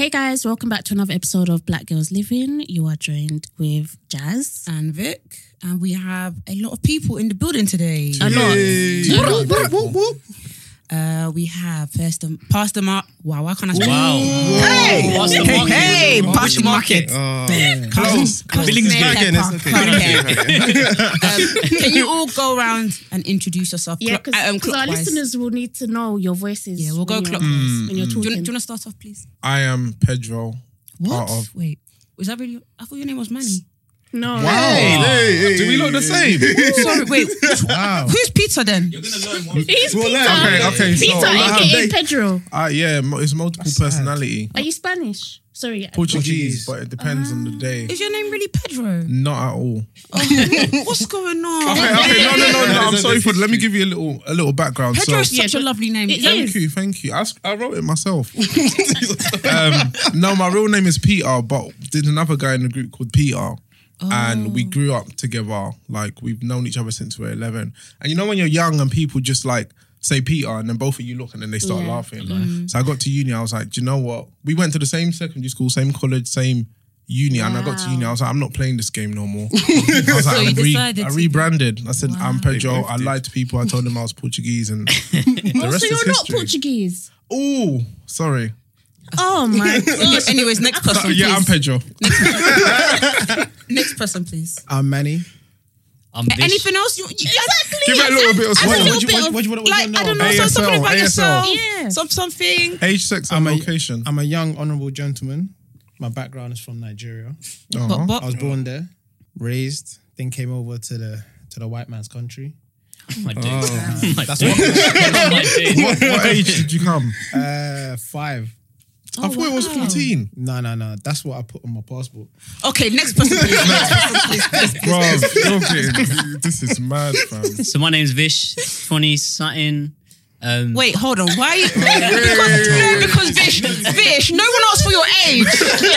Hey guys, welcome back to another episode of Black Girls Living. You are joined with Jazz and Vic, and we have a lot of people in the building today. A lot. We have Pastor Mark. Wow, why can't I say Wow. Hey, hey, Pastor Market. Can you all go around and introduce yourself? Yeah, because our clockwise? listeners will need to know your voices. Yeah, we'll go when you're- clockwise. when you're Do you talking. want to start off, please? I am Pedro. What? Part of... Wait, was that really? I thought your name was Manny. No. Wow. Hey. Do we look the same? Sorry, wait. Wow. Who's Peter then? He's Peter. Okay. Peter, So, aka Pedro. it's multiple personality. Are you Spanish? Sorry. Portuguese, but it depends on the day. Is your name really Pedro? Not at all. What's going on? Okay. No. I'm sorry let me give you a little background. Pedro is such a lovely name. Thank you. I wrote it myself. No, my real name is Peter, but there's another guy in the group called Peter. And we grew up together. Like, we've known each other since we were 11. And you know when you're young and people just like say Peter and then both of you look and then they start laughing. So I got to uni, I was like, do you know what? We went to the same secondary school, same college, same uni. And I got to uni, I was like, I'm not playing this game no more. I was like, I rebranded. I said, I'm Pedro. I lied to people. I told them I was Portuguese and the rest So is you're not history. Portuguese? Oh, sorry. Oh my God. Anyways, next person, please. Yeah, I'm Pedro. Next person, please. I'm Manny. I'm Vish. Anything else? You Exactly. Give it a little bit of Add a swag. little bit of- What do you want like, to know? I don't know, ASL, something about ASL. yourself. Yeah. Something. Age, sex, and location. I'm a young honourable gentleman. My background is from Nigeria. Uh-huh. I was born there, raised, then came over to the white man's country. My days. That's What age did you come? 5. I thought it was 14. No. That's what I put on my passport. Okay, next person, please. Bro, this is mad, fam. So my name's Vish, 20 something. Wait, hold on. Why? Because Vish, no one asked for your age.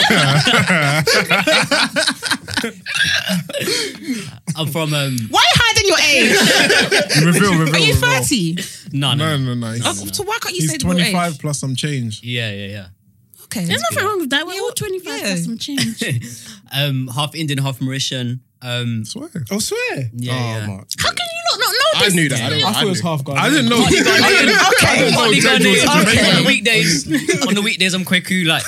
I'm from Why are you hiding your age? Reveal. Are you 30? no. No. So why can't you He's say the real 25 age? plus some change. Yeah. Okay. There's nothing wrong with that. We're all 25 plus some change. Half Indian, half Mauritian. Swear. Oh, swear? Yeah. Mark. How can you not know this? I knew that. I thought it was half Ghana. I didn't know. Okay. Hardly Ghanaian. Jamaican. On the weekdays, I'm Kweku. Like,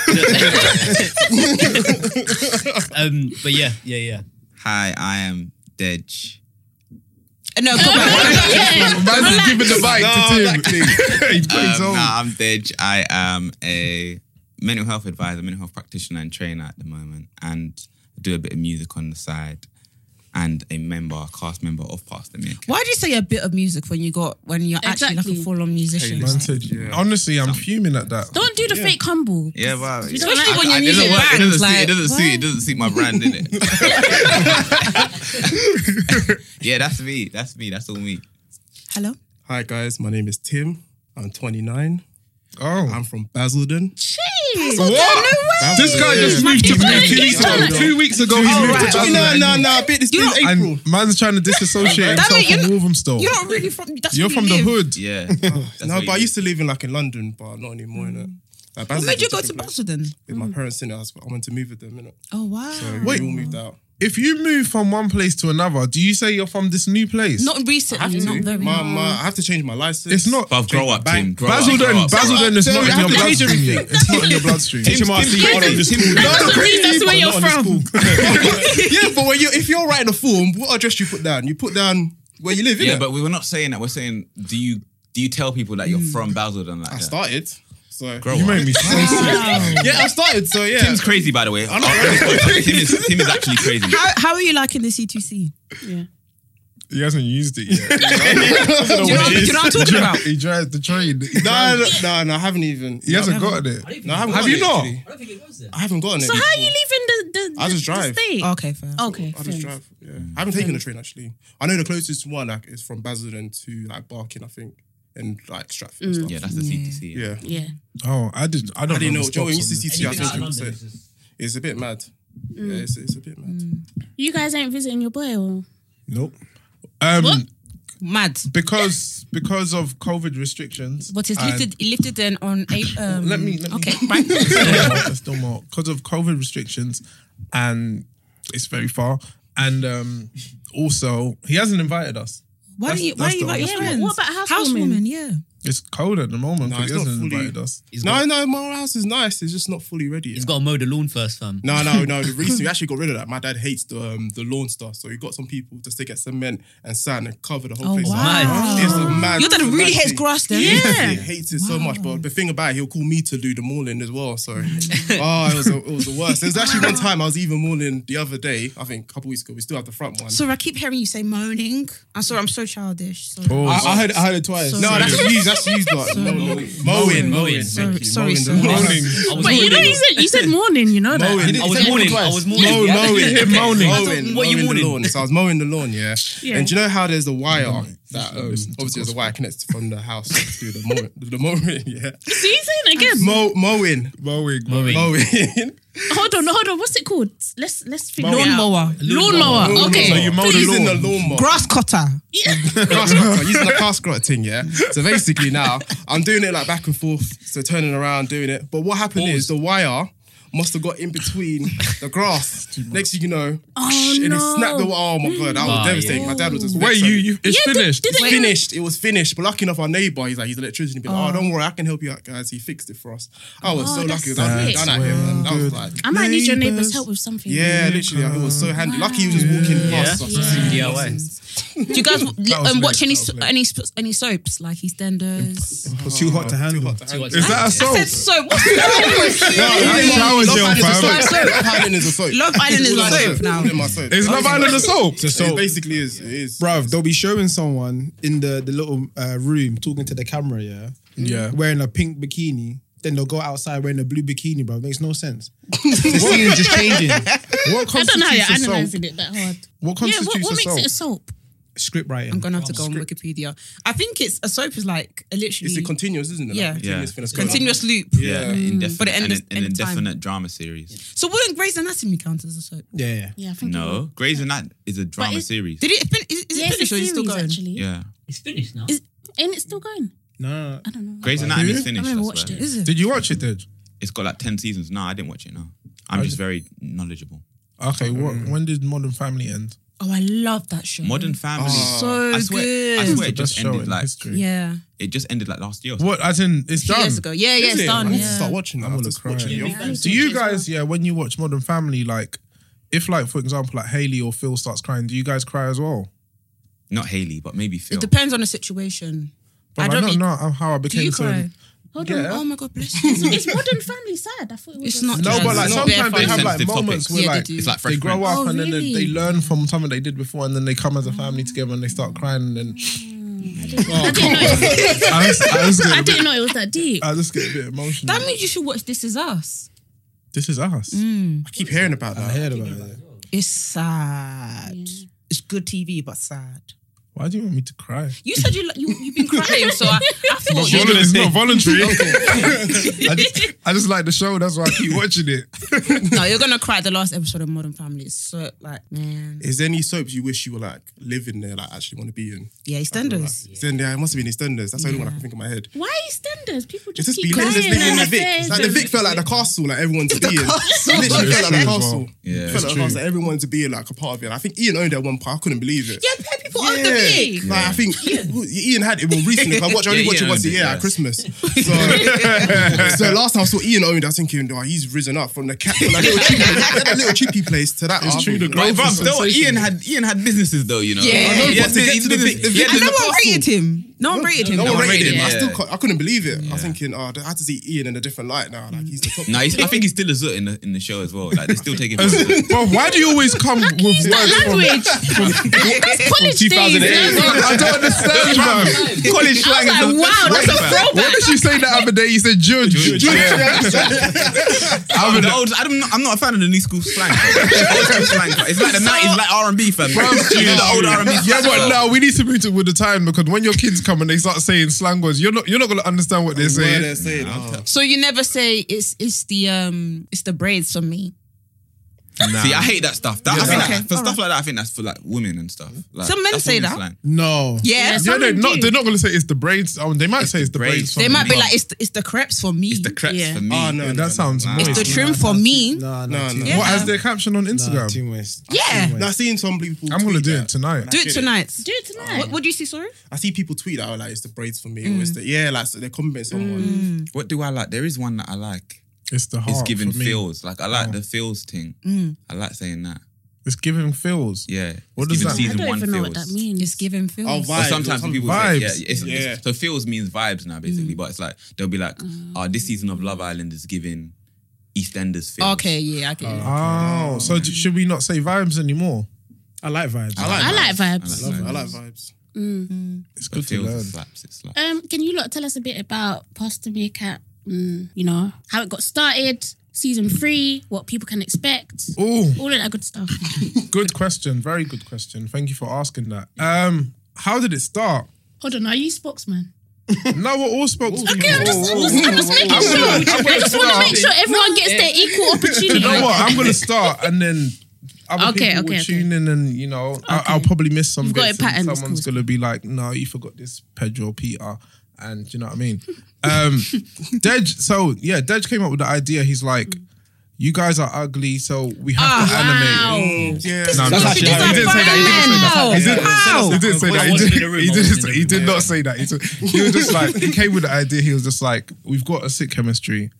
but yeah. Hi, I am Dej. No, come on. Man's giving the mic to Tim. He's got his own. I'm Dej. I am a mental health advisor, mental health practitioner and trainer at the moment. And I do a bit of music on the side. And a cast member of Pastor Market. Why do you say a bit of music when you're actually like a full-on musician? Man said, honestly, I'm fuming at that. Don't do the fake humble. Yeah, well, Especially when your music it bangs. It doesn't suit my brand, innit? Yeah, that's me. That's all me. Hello? Hi, guys. My name is Tim. I'm 29. Oh. I'm from Basildon. Jeez. What? This guy just moved to Basildon. 2 weeks ago, he moved to Basildon. No. I bet this is April. And man's trying to disassociate himself from Wolverhampton. You're not really from... You're from the hood. Yeah. No, but I used to live in London, but not anymore, innit? Like, What made you go to Basildon? Basildon? With my parents, innit? I went to move with them, innit? Oh, wow. So Wait. we all moved out. If you move from one place to another, do you say you're from this new place? Not recently, not very I have to change my license. It's not. But grow up, Tim. Grow up. Basildon is So not you in have your to change bloodstream yet. It's not in your bloodstream. That's where you're from. Yeah, but if you're writing a form, what address you put down? You put down where you live, innit? Yeah, but we were not saying that. We're saying, do you tell people that you're from Basildon like I that? started. So Grow You up. made me so sick. yeah, I started. So yeah, Tim's crazy, by the way. Tim is actually crazy. How are you liking the C2C? Yeah. He hasn't used it yet. Do you know what I'm talking about? He drives the train. No, I haven't even. He hasn't gotten it. No, I haven't Have gotten you it, not? actually. I don't think it goes there. I haven't gotten it. So how are before. you leaving the I just drive. the state? Okay, fair. Okay. I just drive. Yeah, I haven't taken the train actually. I know the closest one is from Basildon to like Barking, I think, and like Stratford and stuff. Yeah, that's the C2C. Yeah. Yeah. Oh, I didn't I didn't know. the Joe, stops used to on see this. I think Anything out of it was London is just- it's a bit mad. Yeah, it's a bit mad. You guys ain't visiting your boy or? Nope. What? Mad. because of COVID restrictions. But it's and- lifted then on April. Let me. Okay, right. There's still more because of COVID restrictions, and it's very far. And also, he hasn't invited us. Why do you That's the invite your only- friends? What about housewoman? Yeah. It's cold at the moment No, because it's he not hasn't fully- invited us. No, my house is nice. It's just not fully ready. He's got to mow the lawn first, fam. No. Recently, we actually got rid of that. My dad hates the lawn stuff, so he got some people just to get cement and sand and cover the whole place. wow. Mad. It's a mad. Your dad it's a really mad hates thing. grass then. He Yeah. hates it so much. But the thing about it, he'll call me to do the mowing as well. So, it was the worst. There's actually one time I was even mowing the other day. I think a couple weeks ago. We still have the front one. Sorry, I keep hearing you say moaning. I'm sorry, I'm so childish. Sorry. Oh, I heard it twice. Sorry. no, that's used. But mowing. Mowing. Thank you. Sorry, Mowing sir. the lawn. Moaning. I was But you know, mourning. you said morning. You know that. Mowing. I was said mourning. twice. I was mourning. Mowing. Him moaning. What you Mowing the mourning? lawn. So I was mowing the lawn, yeah. Yeah. And do you know how there's a wire that obviously there's a wire connected from the house to the mowing, yeah. See, saying it again. Mowing. Mowing. Hold on. What's it called? Let's figure it out. Lawnmower. Lawnmower. Okay. So you mow the Using lawn. the lawnmower. Grass cutter. Grass cutter, using the grass cutter thing, yeah. So basically now I'm doing it like back and forth, so turning around doing it. But what happened is the wire must have got in between the grass. Next thing you know, and it snapped the wire. Oh my god, that was devastating. My dad was just Wait, it's finished. It's finished. It was finished. But lucky enough, our neighbour, he's an electrician. He'd be like, don't worry, I can help you out, guys. He fixed it for us. I was so that's lucky. That was sick. done at him. And that was like, I might need your neighbour's help with something. yeah, literally. It was so handy. Lucky he was just walking past us. DIY. Do you guys watch lit. any soaps like EastEnders? It's too hot to handle. Is that a soap? I said soap. What's the matter with you? That shower gel, fam. Love Island is a soap. Love Island is a soap now. Is Love Island a soap? It basically is. It is. Bruv, they'll be showing someone in the little room talking to the camera, Yeah. wearing a pink bikini. Then they'll go outside wearing a blue bikini, bro. It makes no sense. The scene is just changing. What I don't know how you're constitutes a soap? analysing it that hard. What Yeah, constitutes what a makes soap? it a soap? Script writing. I'm gonna have to go on Wikipedia. I think it's a soap is like literally It's a continuous, isn't it? Yeah. Like, continuous thing that's going on. continuous loop. Yeah, But it ends an any time. indefinite drama series. So wouldn't Grey's Anatomy count as a soap? Yeah. Yeah, I think. No, Grey's Anatomy is a drama it's- series. Did it? Is Yeah, it it's a finished or is it still series going? actually. Yeah, It's finished now. Ain't it still going? No. I don't know. Grey's Anatomy is I finished. never I watched swear. it. Is it? Did you watch it, Did? It's got like 10 seasons. No, I didn't watch it. No, I'm just very knowledgeable. Okay, when did Modern Family end? Oh, I love that show. Modern Family. So I swear, good. I swear it The best just show ended in like history. Yeah. it just ended like last year. What? As in, it's done. Years ago. Yeah, Is it's it? done. I need to Yeah. start watching that. I'm I'm gonna just cry. watching Yeah, it. I need to Do you watch it as well. guys, when you watch Modern Family, like, if like for example, like Haley or Phil starts crying, do you guys cry as well? Not Haley, but maybe Phil. It depends on the situation. But I don't know how I Do became you so. cry? Hold on. Yeah. Oh my god, bless you. Is Modern Family sad? I thought it was. It's not. No, just- but like it's not sometimes bare they have funny. like Sensitive moments topics. where Yeah, they like do. It's like they Fresh grow Prince. up Oh, and then really? they learn from something they did before, and then they come as a family together and they start crying. And then I didn't know. I didn't know it was that deep. I just get a bit emotional. That means you should watch This Is Us. This is us. I keep hearing about I that. heard about it. It's sad. It's good TV, but sad. Why do you want me to cry? You said you've been crying, so I thought It's not voluntary. I just like the show. That's why I keep watching it. no, you're gonna cry at the last episode of Modern Family. It's so like, man, Is there any soaps you wish you were like living there, like actually want to be in? yeah, EastEnders. Then there must have been EastEnders. That's the only one I can think in my head. Why EastEnders? People It's just just keep be living crying in the and Vic. affairs It's like the and- Vic felt like the castle, like everyone to be in. It literally felt like the true as castle. well. Yeah, It it's felt like the castle, like everyone to be like a part of it. I think Ian owned it at one point. I couldn't believe it. Yeah, people own the Vic. Like, I think Ian had it recently. I only Yeah, watch it Ian once a owned it, year yeah. at Christmas. So last time I saw Ian owned it, I was thinking, he's risen up from the cat, from that little chippy place to that. It's true, the Right, growth bruv, is though, sensational. Ian had businesses though, you know. Yeah. He had But to get to the Vic, he had And the no one castle. rated him. No one rated him. No one one rated him. rated him, I couldn't believe it. I was thinking, I had to see Ian in a different light now. Like he's the top. No, I think he's still a zut in the show as well. Like they're still taking. Bro, why do you always come with words Language. That's college days. 2008. I don't understand, man. College slang is Like, wow, that's a throwback. What did you say the other day? You said Judge. I'm not a fan of the new school slang. Old school slang. It's like the 90s, like R&B, fam. The old R&B. Yeah, but no, we need to move with the time because when your kids come and they start saying slang words, you're not gonna understand what they're Where saying. they're saying, So you never say it's the braids for me. See, I hate that stuff. I think Okay, for stuff like that, I think that's for like women and stuff. Like, Some men that's say women's that. slang. No. Yeah, Yeah, some they're men not. do. They're not going to say it's the braids. They might say it's the braids. braids. They might be me. like, it's the crepes for me. It's the crepes Yeah. for me. Oh, no, Yeah, no, that sounds no. moist. It's the trim for me. No, No, too no. moist. What as their caption on Nah, Instagram? too moist. Yeah. Too moist. No, I've seen some people. I'm going to tweet do that. it tonight. Do it tonight. Do it tonight. What do you see, sorry? I see people tweet that, like, it's the braids for me. Or it's the, like, so they compliment someone. What do I like? There is one that I like. It's the heart It's giving for me. feels. Like I like the feels thing. I like saying that. It's giving feels. Yeah. What It's does giving that I season don't one even know what feels. that means. It's giving feels. Oh, Or vibes. sometimes Some people vibes. say, yeah, so feels means vibes now, basically. But it's like they'll be like, this season of Love Island is giving EastEnders feels. Okay, yeah, I get it. Oh, so should we not say vibes anymore? I like vibes. I like vibes. I like vibes. It's But good to feels learn. is slaps. It's like Can you lot tell us a bit about Pastor Meerkat? You know how it got started, season 3, what people can expect, Oh, all of that good stuff. good question. Very good question. Thank you for asking that. How did it start? Hold on, are you spokesman? No, we're all spokespeople. Okay, I'm just making sure. I just want to make sure everyone gets their equal opportunity. You know what? I'm gonna start, and then other Okay, people will okay, tune in, and you know, I'll probably miss some You've got bits. a pattern, And it's someone's cool. gonna be like, "No, you forgot this, Pedro, Peter," and do you know what I mean? Dej. So yeah, Dej came up with the idea. He's like, "You guys are ugly, so we have to animate." Yeah. No, That's no, actually he how didn't say that. He didn't say that. He didn't say that. I wasn't in the room. He did not say that. He was just like, he came with the idea. He was just like, we've got a sick chemistry.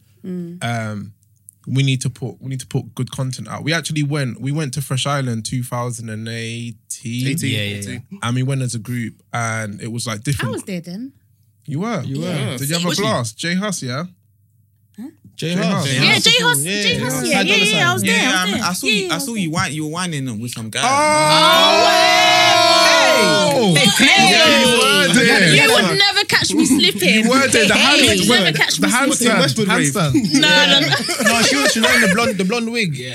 We need to put good content out. We actually went to Fresh Island 2018. 18. Yeah. And we went as a group, and it was like I different. was there then. You were. were. Did you have a Was you? blast? Jay Huss, yeah. J Huss. Huss. Yeah, Jay Huss. Jay Huss. Yeah, I was there. yeah, I was there. I saw you. I saw you. You were whining with some guy. Oh, you were there. You would never catch me slipping. You were there. The You would never catch me handstand. The slipping. handstand. Handstand. No. No, she was wearing the blonde wig. Yeah.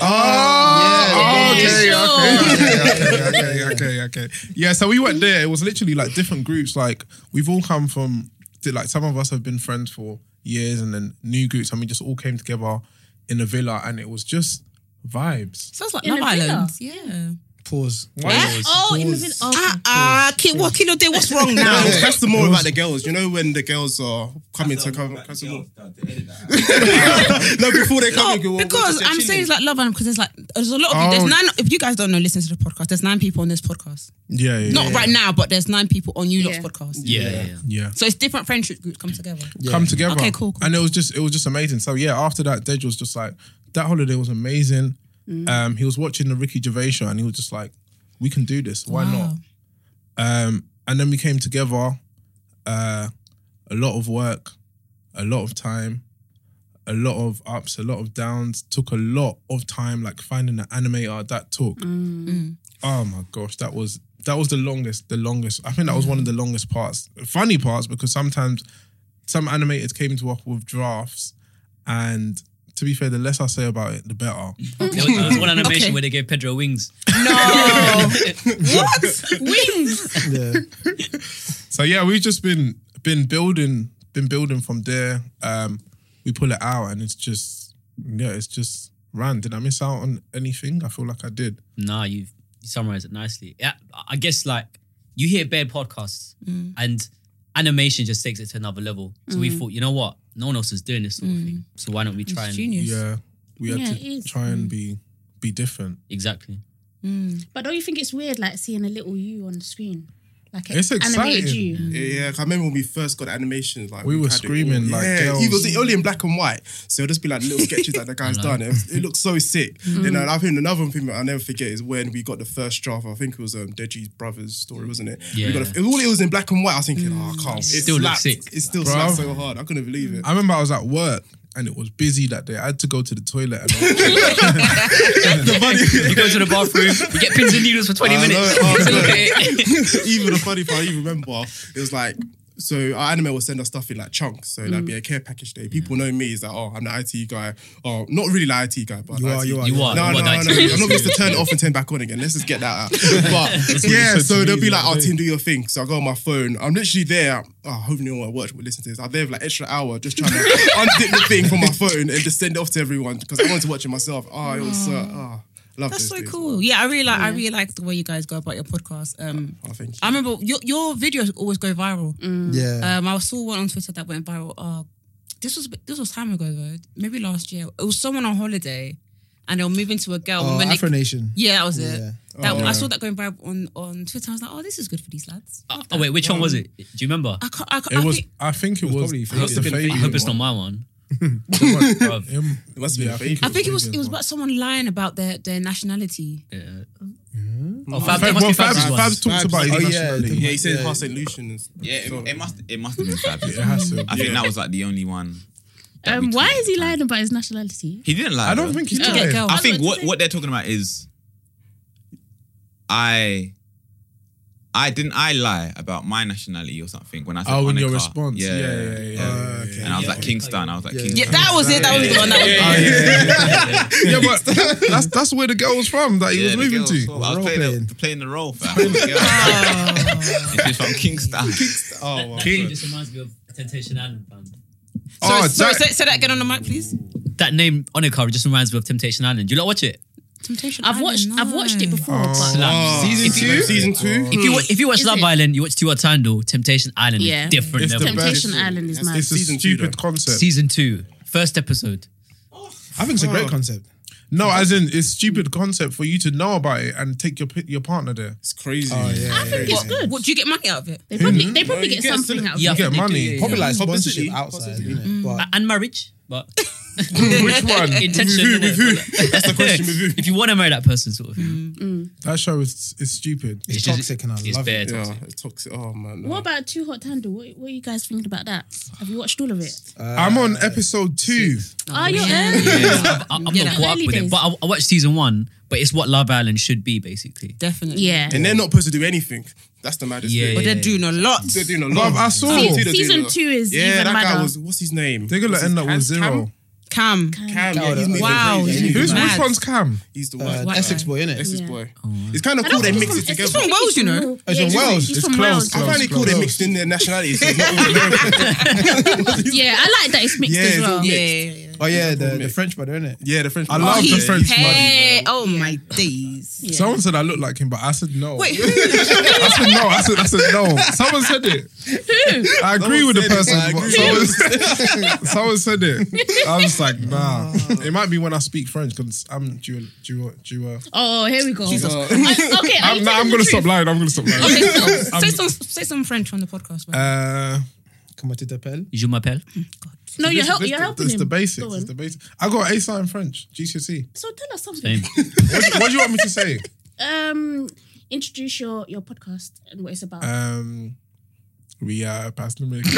Okay. Yeah, so we went there. It was literally like different groups. Like we've all come from, like some of us have been friends for years, and then new groups, and we just all came together in a villa, and it was just vibes. Sounds like In Love a villa? Island. Yeah. Pause. Oh, in the villa. Oh, What Kilo Day? What's wrong now? That's the more about the girls. You know when the girls are coming to come. No, before they come. No, because I'm saying it's like Love Island because there's a lot of you. There's 9. If you guys don't know, listen to the podcast. There's 9 people on this podcast. Yeah. Not right now, but there's 9 people on you lot's Yeah. podcast. Yeah. So it's different friendship groups come together. Come together. Okay, cool. And it was just amazing. So yeah, after that, Dej was just like, that holiday was amazing. He was watching the Ricky Gervais show, and he was just like, we can do this. Why not? And then we came together. A lot of work, a lot of time, a lot of ups, a lot of downs. Took a lot of time, like finding an animator. That took. Oh my gosh, that was the longest. I think that was one of the longest parts. Funny parts, because sometimes some animators came to us with drafts, and to be fair, the less I say about it, the better. There was one animation Okay. where they gave Pedro wings. No. What? Wings. Yeah. So yeah, we've just been building from there. We pull it out, and it's just ran. Did I miss out on anything? I feel like I did. Nah, you summarized it nicely. Yeah, I guess like you hear bad podcasts and animation just takes it to another level. So we thought, you know what? No one else is doing this sort of thing. So why don't we try and Genius. Yeah, we had Yeah, it to is. try and be different. exactly. But don't you think it's weird, like seeing a little you on the screen, like It's animated exciting. you? Yeah, I remember when we first got the animations, like We were had it screaming all. like yeah, girls. it was only in black and white, so it'll just be like little sketches that the guy's done. It looked so sick. Then I think another thing that I'll never forget is when we got the first draft. I think it was Deji's brother's story, wasn't it? Yeah. We got it was in black and white. I was thinking, I can't. It still looks slapped. sick. It still Bro. slapped so hard. I couldn't believe it. I remember I was at work, and it was busy that day. I had to go to the toilet. And You go to the bathroom, you get pins and needles for 20 minutes. Even the funny part, I even remember, it was like, so our anime will send us stuff in like chunks. So that'd be a care package day. People know me as like, oh, I'm the IT guy. Oh, not really the IT guy, but You are. You are. No, You are I'm the not IT. going to turn it off and turn it back on again. Let's just get that out. But yeah, so they'll be like, oh, Tim, do your thing. So I go on my phone. I'm literally there. Oh, hoping no one at work will listen to this. I'm there for like extra hour just trying to unzip the thing from my phone and just send it off to everyone because I wanted to watch it myself. Oh, it was Love That's those so days. cool. Yeah, I really like the way you guys go about your podcast. Oh, thank you. I remember your videos always go viral. Yeah. I saw one on Twitter that went viral. This was time ago though. Maybe last year. It was someone on holiday, and they were moving to a girl. Oh, when Afro Nation. yeah, that was it. Yeah. I saw that going viral on Twitter. I was like, oh, this is good for these lads. Oh wait, which one was it? Do you remember? I think it was probably the Fabian I hope it's not one. my one. Bruv. It must be Yeah, a fake. I think it was Fabian's one. about someone lying about their nationality. Yeah. Mm-hmm. Oh, Fab, it must be Fab's one. Fabs talked about his Oh, yeah, nationality. Yeah, he said Yeah. past St. Lucian. And Yeah, it must have been Fab. It has to. I think that was like the only one. that we Why took is he at the time. lying about his nationality? He didn't lie. I don't though. think he's To get lying. girls. I think was about to what they're talking about is I lie about my nationality or something when I said Oh, in your Hanukkah. response. Yeah. okay. And I was like Kingston. I was like Kingston. Yeah, that was it. That was the one. That was Yeah, but that's where the girl was from that he was the moving girl to. was- I was Role-playing. playing the role, fam. And she's from Kingston. Oh, That just reminds me of Temptation Island, fam. Oh, Sorry, that- say that again on the mic, please. That name on the cover just reminds me of Temptation Island. Do you not watch it? Temptation I've watched it before, but Slap. Season two. If you watch Is Love it? Island, you watch Stuart Tandle. Temptation Island Yeah. is different It's the level. best. Temptation Island is mad. It's a Season two, stupid though. concept. Season 2, first episode. I think it's a great concept. No, as in it's stupid concept for you to know about it and take your partner there. It's crazy. Oh, yeah. I think it's good. What do you get money out of it? They probably you get get something out of Yeah, it. You get I think they money. do, yeah. Probably like Publicity. sponsorship outside, Publicity. innit? But And marriage, but Which one? intention. With who? That's the question. With who? If you want to marry that person, sort of. thing. That show is stupid. it's just- toxic and I It's love bare it. toxic. Yeah, it's toxic. Oh man. no. What about Too Hot to Handle? What are you guys thinking about that? Have you watched all of it? I'm on episode 2. Oh, you're early. I'm not Yeah. caught up Early with it, days. but I watched season 1. But it's what Love Island should be, basically. Definitely. Yeah. And they're not supposed to do anything. That's the maddest Yeah, thing. But they're doing a lot. They're doing a Bruv, lot. I saw. Season two, they're Season doing a 2 is Yeah, even that guy madder. was. What's his name? They're gonna What's end his- up with Cam? 0. Cam. Cam, yeah, he's moving Wow. crazy. Which Mad. one's Cam? He's the one. White Essex guy. boy, innit? That's his Yeah. boy. It's kind of I cool don't they think mix he's it from- together. from Wales, you know. It's from Wales. He's It's from close, Wales. I find it cool they Close. mixed in their nationalities. So it's not all American. Yeah, I like that it's mixed Yeah, as it's all well. mixed. Yeah. Oh yeah, the French brother, innit? Yeah, the French. I love the he's French pay. Oh my days. Yeah. Someone said I look like him, but I said no. Wait, I said no. I said no. Someone said it. I agree with the said it, person. I but agree. someone said it. I was like, nah. It might be when I speak French because I'm Jew. Oh, here we go. Jesus. Okay, are you I'm telling gonna the stop truth? lying. I'm gonna stop lying. Okay, so say some French on the podcast, man. Comment tu t'appelles? Je m'appelle. No, you're helping It's him. the basics. Go on. It's the basics. I got A star in French, GCSE. So tell us something. Same. What do you want me to say? Introduce your podcast and what it's about. We are past the milk. Is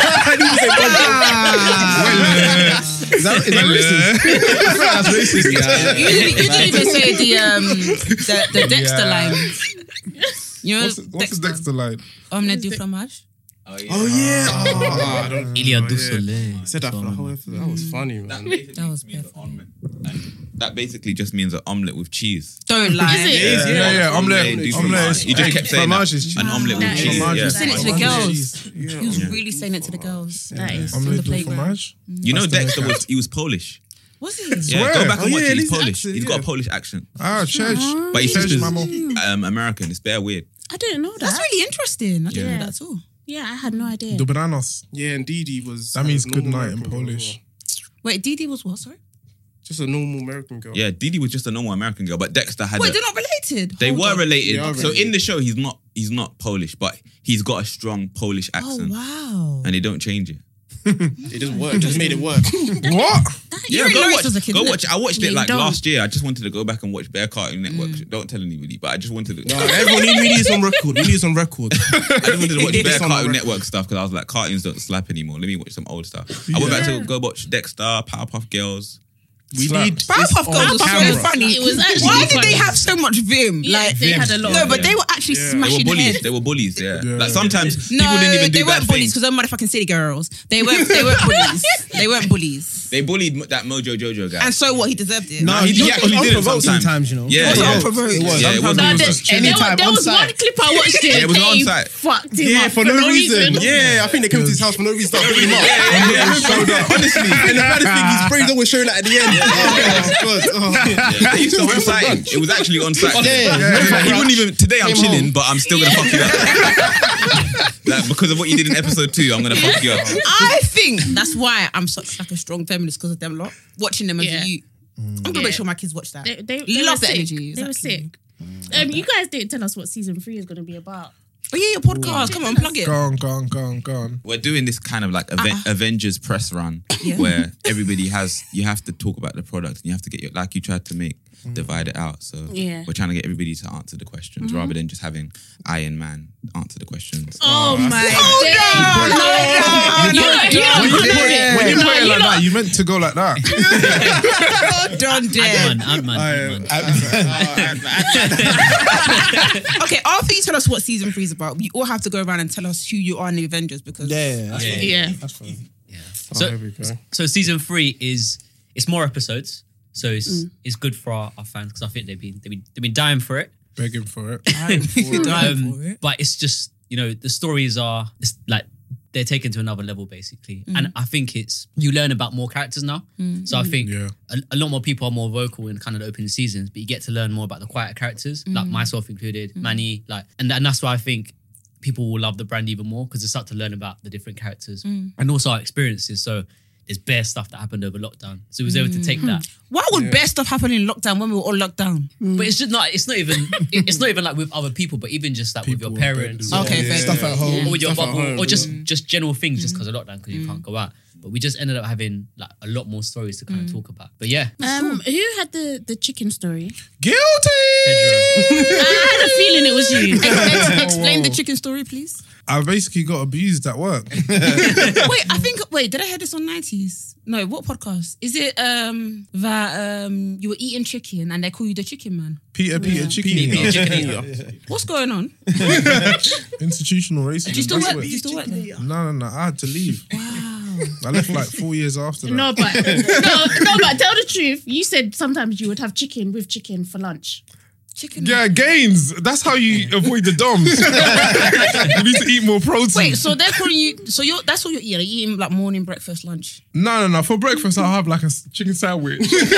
that racist? That's racist. You didn't even say the Dexter line. You know, What's the Dexter line? Omelette du fromage. Oh yeah. Oh, I don't- Il y a oh, du yeah. soleil. He said that for the whole episode. That was funny, man. That was perfect. That basically just means an omelette with cheese. Don't lie. Is it? Yeah, omelette. They do Omelette. fromage. You just kept saying fromage that. is cheese. An omelette with That is- cheese. Fromage Yeah. is- Saying it to the Fromage girls. is cheese. He was really saying it to the girls. That is. on the Omelette du playground. fromage. You know Dexter was Polish. Was he? Yeah, Swear. go back and Oh, watch yeah, it. He's his Polish. accent, He's got a yeah. Polish accent. Ah, church. But his Church, sister's mamo. American. It's bare weird. I didn't know that. That's really interesting. I didn't Yeah. know that at all. Yeah, I had no idea. Dobranos. Yeah, and Didi was. That means a good normal night in American girl as Polish. well. Wait, Didi was what? Sorry. Just a normal American girl. Yeah, Didi was just a normal American girl, but Dexter had. Wait, they're not related. They Hold were on. related. They are So related. in the show, he's not Polish, but he's got a strong Polish Oh accent, wow. and they don't change it. It doesn't work. It just made it work. What? You didn't know this as a kid, go innit? watch. I watched Yeah, it you like don't. last year. I just wanted to go back and watch Bear Cartoon Network. Don't tell anybody, but I just wanted to. No, everyone, we need this on record. We need this on record. I just wanted to watch Need Bear this on the Cartoon record. Network stuff because I was like, cartoons don't slap anymore. Let me watch some old stuff. I went back to go watch Dexter, Powerpuff Girls. We Slap. need Powerpuff this Girls was on so camera. funny. It was actually Why did they funny. have so much vim? Yeah, Like they had a lot. no, but Yeah. they were actually They were smashing bullies. heads. They were bullies. Yeah. Yeah. Like sometimes No, people didn't even do they bad weren't bullies things. because they're motherfucking city girls. They weren't bullies. They weren't bullies. They bullied that Mojo Jojo guy. And so what? He deserved it. No, he he actually did it unprovoked sometimes. sometimes, you know. Yeah, It was yeah. unprovoked. It was. Yeah, it Sometimes wasn't- it was there, just there anytime was on one site. clip I watched it. Yeah, it was they on site. Fucked him Yeah, up for no reason. Yeah, I think they came to his house for no reason. Started beating him up. Yeah. Honestly, and the baddest thing, his brain's always showing that at the end. They used to on site. It was actually on site. Yeah. He wouldn't even. Today I'm Came chilling, home. but I'm still gonna fuck you up. Like, because of what you did in episode 2, I'm gonna fuck you up. I think that's why I'm such like a strong feminist because of them lot. Watching them as Yeah. a youth. I'm gonna make sure my kids watch that. They Love were the sick. energy. They were exactly. sick. You guys didn't tell us what season 3 is going to be about. Oh yeah, your podcast. Come on, plug it. Gone. We're doing this kind of like Avengers press run Yeah. where everybody you have to talk about the product and you have to get like you tried to make, divide it out. So Yeah. we're trying to get everybody to answer the questions rather than just having Iron Man answer the questions. Oh my When you put it like that, you meant to go like that. Done there. Ant-Man. Okay, after you tell us what season 3 is about, we all have to go around and tell us who you are in the Avengers because That's fine. Yeah. That's fine. So, here we go. so season 3 it's more episodes, so it's good for our fans because I think they've been dying for it. Begging for it. But it's just the stories are it's like they're taken to another level basically, and I think you learn about more characters now. So I think Yeah. a lot more people are more vocal in kind of the opening seasons, but you get to learn more about the quieter characters, like myself included, Manny, and that's why I think people will love the brand even more because they start to learn about the different characters and also our experiences. So there's bare stuff that happened over lockdown, so we was able to take that. why would best stuff happen in lockdown when we were all locked down? But it's just not. It's not even like with other people, but even just like with your parents. Okay, fair. Stuff at home. Or with your Stuff at bubble, home, or just general things, just because of lockdown, because you can't go out. But we just ended up having like a lot more stories to kind of talk about. But yeah, Who had the chicken story? Guilty! I had a feeling it was you. Explain the chicken story, please. I basically got abused at work. Wait, did I hear this on 90s? No, what podcast? Is it that you were eating chicken and they call you the chicken man? Peter Chicken. Peter Chicken Eater. What's going on? Institutional racism. Do you still That's work? what- Do you still work there? No. I had to leave. Wow. I left like 4 years after that. No, but tell the truth. You said sometimes you would have chicken with chicken for lunch. Chicken. Yeah, gains. That's how you avoid the DOMs. You need to eat more protein. Wait, so they're calling you. So that's what you're eating. You're eating like morning, breakfast, lunch. No. For breakfast, I'll have like a chicken sandwich.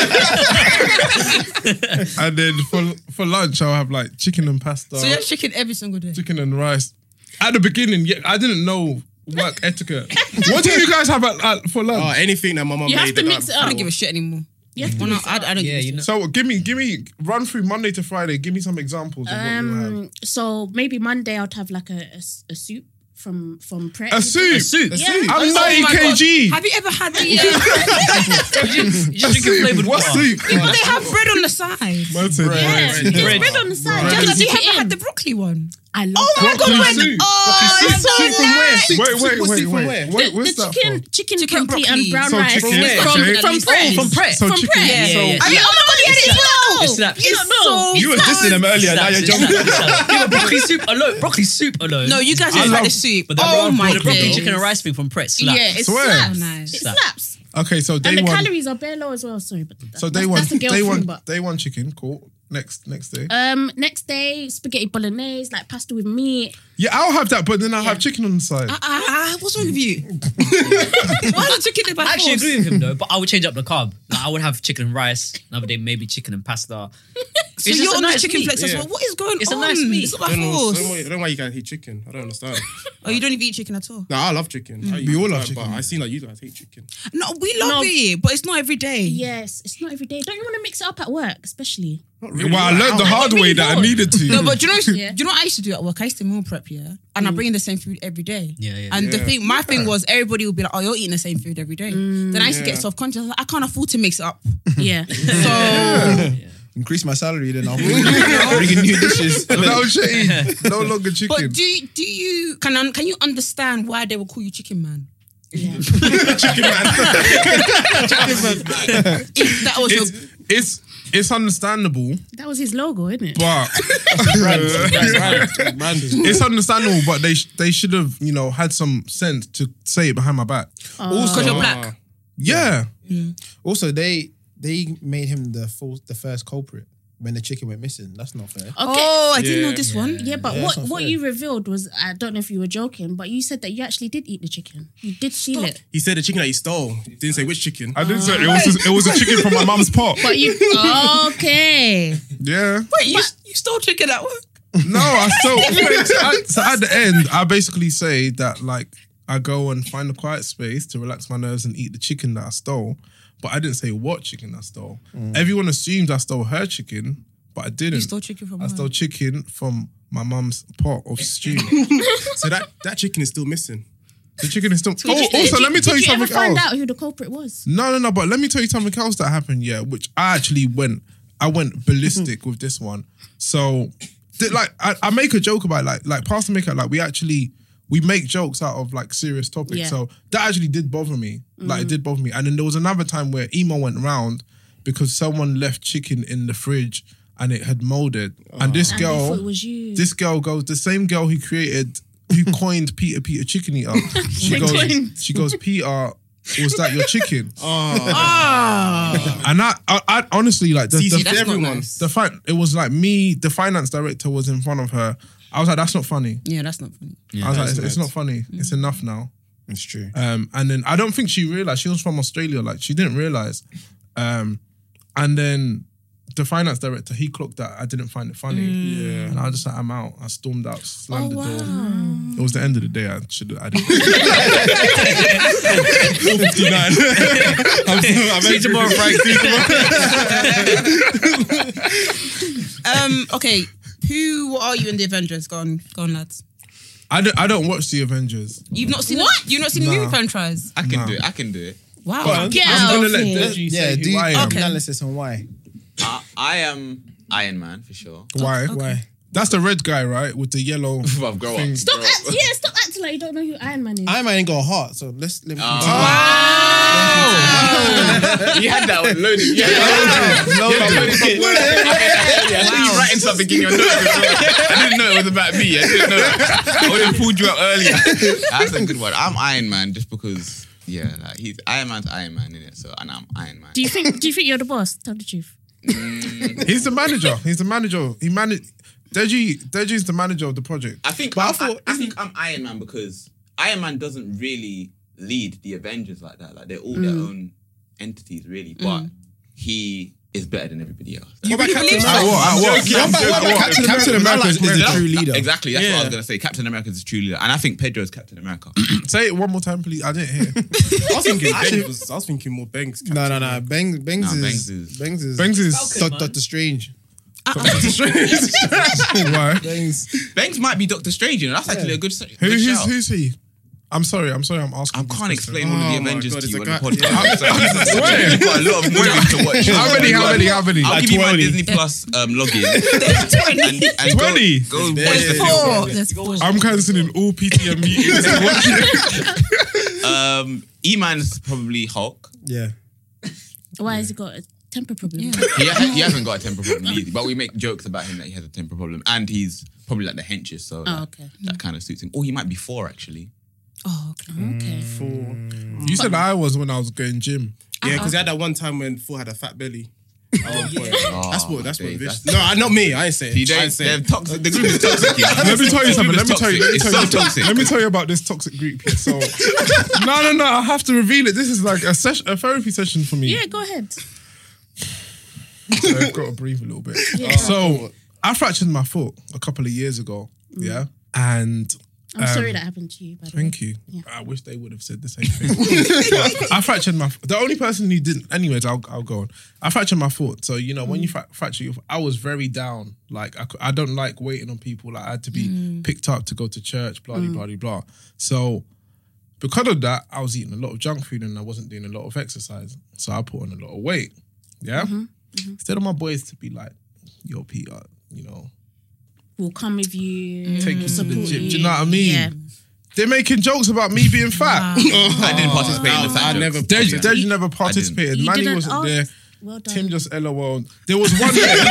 And then for lunch, I'll have like chicken and pasta, So you have chicken every single day. chicken and rice. At the beginning, I didn't know work etiquette. What do you guys have for lunch? Oh, anything that my mum You made. have to mix it I up. don't give a shit anymore. You have to Well, no, mix it I up. don't give a shit. So give me run through Monday to Friday. Give me some examples of what you have. So maybe Monday I'd have like a soup from Pret. A soup. Yeah. I'm 90 Oh my God. kg. Have you ever had the? You just drinking flavored What water. soup? But they have bread on the side. Man said Yeah, bread. there's bread on the side. Have Just you dip it ever in. had the broccoli one? I love Oh my that. God! Broccoli When, soup. oh, it's so Soup from where? nice. Wait. Where's The that chicken, from? chicken Chicken broccoli broccoli. and brown So rice. chicken, From okay. Pret. From Pret. So chicken. Yeah, So yeah. I mean, oh my God, yeah, it's well. It slaps. You don't know. You were dissing them earlier. Now you're jumping. Yeah, but broccoli soup alone. No, you guys I just had love- the soup. But the Oh my the broccoli God. chicken and rice thing from Pret slaps. Yeah, it Swear. slaps. Nice. It Slaps. slaps. Okay, so And day the one. calories are bare low as well. Sorry, but So day one. that's a girl thing, but. Day one chicken. Cool. Next day. Next day, spaghetti bolognese, like pasta with meat. Yeah, I'll have that, but then I'll have chicken on the side. What's wrong with you? Why is the chicken by I actually force? agree with him though, but I would change up the carb. Like I would have chicken and rice. Another day maybe chicken and pasta. So It's just you're a on the nice chicken meat. flex as well. What is going It's on? a nice meat. It's not I by don't know. force. I don't know why you guys hate chicken. I don't understand. Oh, you don't even eat chicken at all? No, I love chicken. We all love But chicken. I seen like you guys hate chicken. No, we love it, but it's not every day. Yes, it's not every day. Don't you want to mix it up at work, especially? Not really. Well, I learned the hard way that I needed to. No, but do you know, Yeah. do you know what I used to do at work? I used to meal prep, yeah, and I bring in the same food every day. Yeah. And the thing, my thing was, everybody would be like, "Oh, you're eating the same food every day." Then I used to get self-conscious. I was like, I can't afford to mix it up. Yeah. So, Increase my salary, then I'll bring in new dishes. No shitty. No longer chicken. but do you can you understand why they will call you Chicken Man? Yeah. If that was your it's understandable, That was his logo, isn't it? but it's understandable. But they should have had some sense to say it behind my back. because you're black. Yeah. Also, they made him the first culprit when the chicken went missing. That's not fair. Okay. Oh, I didn't know this one. Yeah, but Yeah, it's what not fair. you revealed was, I don't know if you were joking, but you said that you actually did eat the chicken. You did steal it. He said the chicken that he stole. He didn't say which chicken. I didn't say it was a chicken from my mum's pot. But you okay? Yeah. Wait, you stole chicken at work? No, I still. So at the end, I basically say that like I go and find a quiet space to relax my nerves and eat the chicken that I stole. But I didn't say what chicken I stole. Everyone assumes I stole her chicken, but I didn't. You stole chicken from I her? stole chicken from my mum's pot of stew. So that chicken is still missing. The chicken is still. Let me tell you Did you ever something find else. out who the culprit was? No, but let me tell you something else that happened, yeah, which I actually went ballistic with this one. So, I make a joke about it, like Pastor Maker, like we make jokes out of like serious topics. Yeah. So that actually did bother me. Like it did bother me. And then there was another time where emo went round because someone left chicken in the fridge and it had molded. And this And they girl, thought it was you. this girl goes, the same girl who coined Peter Chicken Eater. She goes, Peter, was that your chicken? And I honestly like Easy the for everyone. it was like me, the finance director was in front of her. I was like, that's not funny. Yeah, that's not funny. I was like, it's not funny. It's enough now. It's true. And then I don't think she realized she was from Australia. Like she didn't realize. And then the finance director, he clocked that I didn't find it funny. Yeah. And I was just like, I'm out. I stormed out, slammed the door. It was the end of the day. I didn't. 4:59. See you tomorrow, Frank. See you tomorrow. Okay, who are you in the Avengers? Go on, lads. I don't watch the Avengers. You've not seen what? You've not seen the movie franchise? I can do it. I can do it. Wow. Get I'm out gonna of let here. Deji Yeah, say do who I am. Okay. analysis on why. I am Iron Man for sure. Why? Why? That's the red guy, right? With the yellow. Well, grow thing. up. Stop acting like you don't know who Iron Man is. Iron Man ain't got a heart, so let me continue. You had that one loaded. Yeah, I think you're writing something in your notes. I didn't know it was about me. I didn't know. I would have pulled you up earlier. That's a good one. I'm Iron Man just because, like he's Iron Man's Iron Man, innit? So, and I'm Iron Man. Do you think you're the boss? Tell the truth. He's the manager. He managed. Deji's the manager of the project. I think I think I'm Iron Man because Iron Man doesn't really lead the Avengers like that. Like they're all their own entities, really. But he is better than everybody else. You really believe so? Captain America is the true leader. Exactly, that's what I was gonna say. Captain America is the true leader, and I think Pedro is Captain America. Say it one more time, please. I didn't hear. I was thinking more Banks. No. Bangs Bangs is is- Banks is Doctor Strange. why? Banks might be Doctor Strange, you know. That's actually a good shout. Who's he? I'm sorry. I'm asking. I this can't question. explain all of the Oh my Avengers God, to it's you a on the guy- podcast. Where? You've got a lot of movies to watch. How many? I'll give you my Disney Plus login. and 20? Go watch the Four. film. There's four. I'm cancelling all PTM meetings. E-Man's probably Hulk. Yeah. Why has he got a temper problem? He hasn't got a temper problem either, but we make jokes about him that he has a temper problem, and he's probably like the henches, so okay. that kind of suits him. Or he might be 4 actually. Oh, okay. Okay. You said I was when I was going gym. Yeah, because he had that one time when Thor had a fat belly. At one point. That's what days, Vish. that's- No, not me. I ain't say it. I ain't say They're it. toxic. The group is toxic. You know? Let me tell you something. The group is toxic. Let me tell you about this toxic group here. So, no. I have to reveal it. This is like a therapy session for me. Yeah, go ahead. So I've got to breathe a little bit. So I fractured my foot a couple of years ago. Yeah, and I'm sorry that happened to you, by the way. thank you. Yeah. I wish they would have said the same thing. I fractured my. The only person who didn't. Anyways, I'll go on. I fractured my foot. So you know when you fracture your foot, I was very down. Like I don't like waiting on people. Like I had to be picked up to go to church. Blah blah blah blah. So because of that, I was eating a lot of junk food and I wasn't doing a lot of exercise. So I put on a lot of weight. Yeah. Instead of my boys to be like, "Yo, Peter, you know, We'll come with you. take you to the support gym." Do you know what I mean? Yeah. They're making jokes about me being fat. I didn't participate in the fat I jokes. never. Dej never participated. You Manny didn't? wasn't Oh, there. well done. Tim just LOL. There was one day.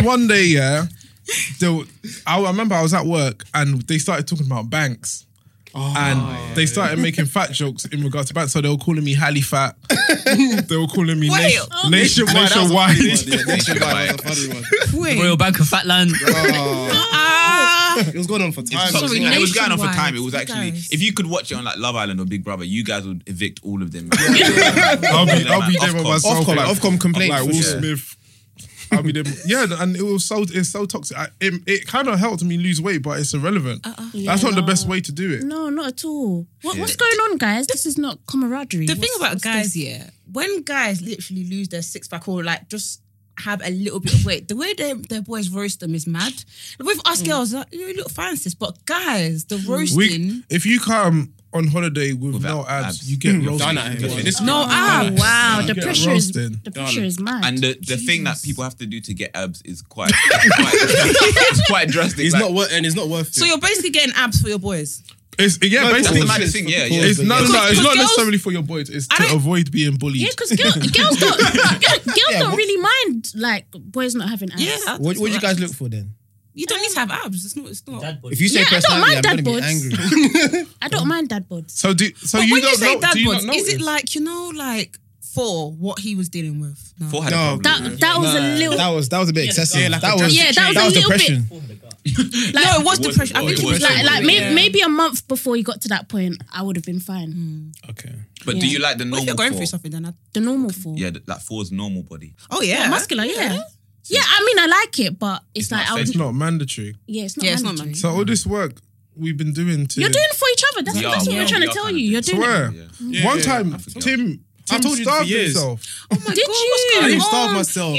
Yeah. I remember I was at work and they started talking about banks. And they started making fat jokes in regards to bands. So they were calling me Halle Fat. They were calling me Nationwide. Nationwide was a funny one. Royal Bank of Fatland. It was going on for time. Sorry, And it was going on for Nationwide. time. It was actually, Guys. if you could watch it on like Love Island or Big Brother, you guys would evict all of them. I'll be there by myself. Ofcom complaint Like for Will sure. Smith. I'll be there. Yeah, and it's so toxic. It kind of helped me lose weight, but it's irrelevant. That's not the best way to do it. No, not at all. What's going on, guys? This is not camaraderie. The thing about What's guys, this? yeah, when guys literally lose their six pack or like just have a little bit of weight, the way their boys roast them is mad. With us girls, like, you look fine, sis, but guys, the roasting. If you come on holiday with Without no abs, abs. you get roasted. Done at him. No abs. Wow, the get pressure is roasted. mad. And the thing that people have to do to get abs is it's quite drastic. It's Like, not worth, and it's not worth it. So you're basically getting abs for your boys. It's that's basically. the maddest thing. Yeah, yeah. It's no, it's Because not girls- necessarily for your boys. It's I to don't- avoid being bullied. Yeah, because girls don't really mind like boys not having abs. Yeah. What do you guys look for then? You don't need to have abs. It's not. If you say Yeah, I don't personality, mind I'm going to dad be bods. angry. I don't mind dad bods. So But you when you don't say know? dad Do you bods, not is it notice? like like for what he was dealing with? No. Four had a No. problem. That was a little. That was a bit excessive. Yeah, like that a was Yeah, that was a little bit- depression. No, it was depression. I think it was Like yeah. maybe a month before he got to that point, I would have been fine. Okay. But do you like the What if normal you're going four? through something then? The normal form. Yeah, like four's normal body. Oh yeah, Muscular, yeah. Yeah, I mean, I like it, but it's like, not I It's would, not mandatory. yeah, it's not Yeah, it's not mandatory. So all this work we've been doing to You're doing it for each other. That's, Yeah, that's what yeah, we're trying to yeah, tell kinda you. You're doing it. Swear. One time, I forgot. Tim I told you for starved years. himself. Oh my Did God, you? what's I going didn't on? starve myself.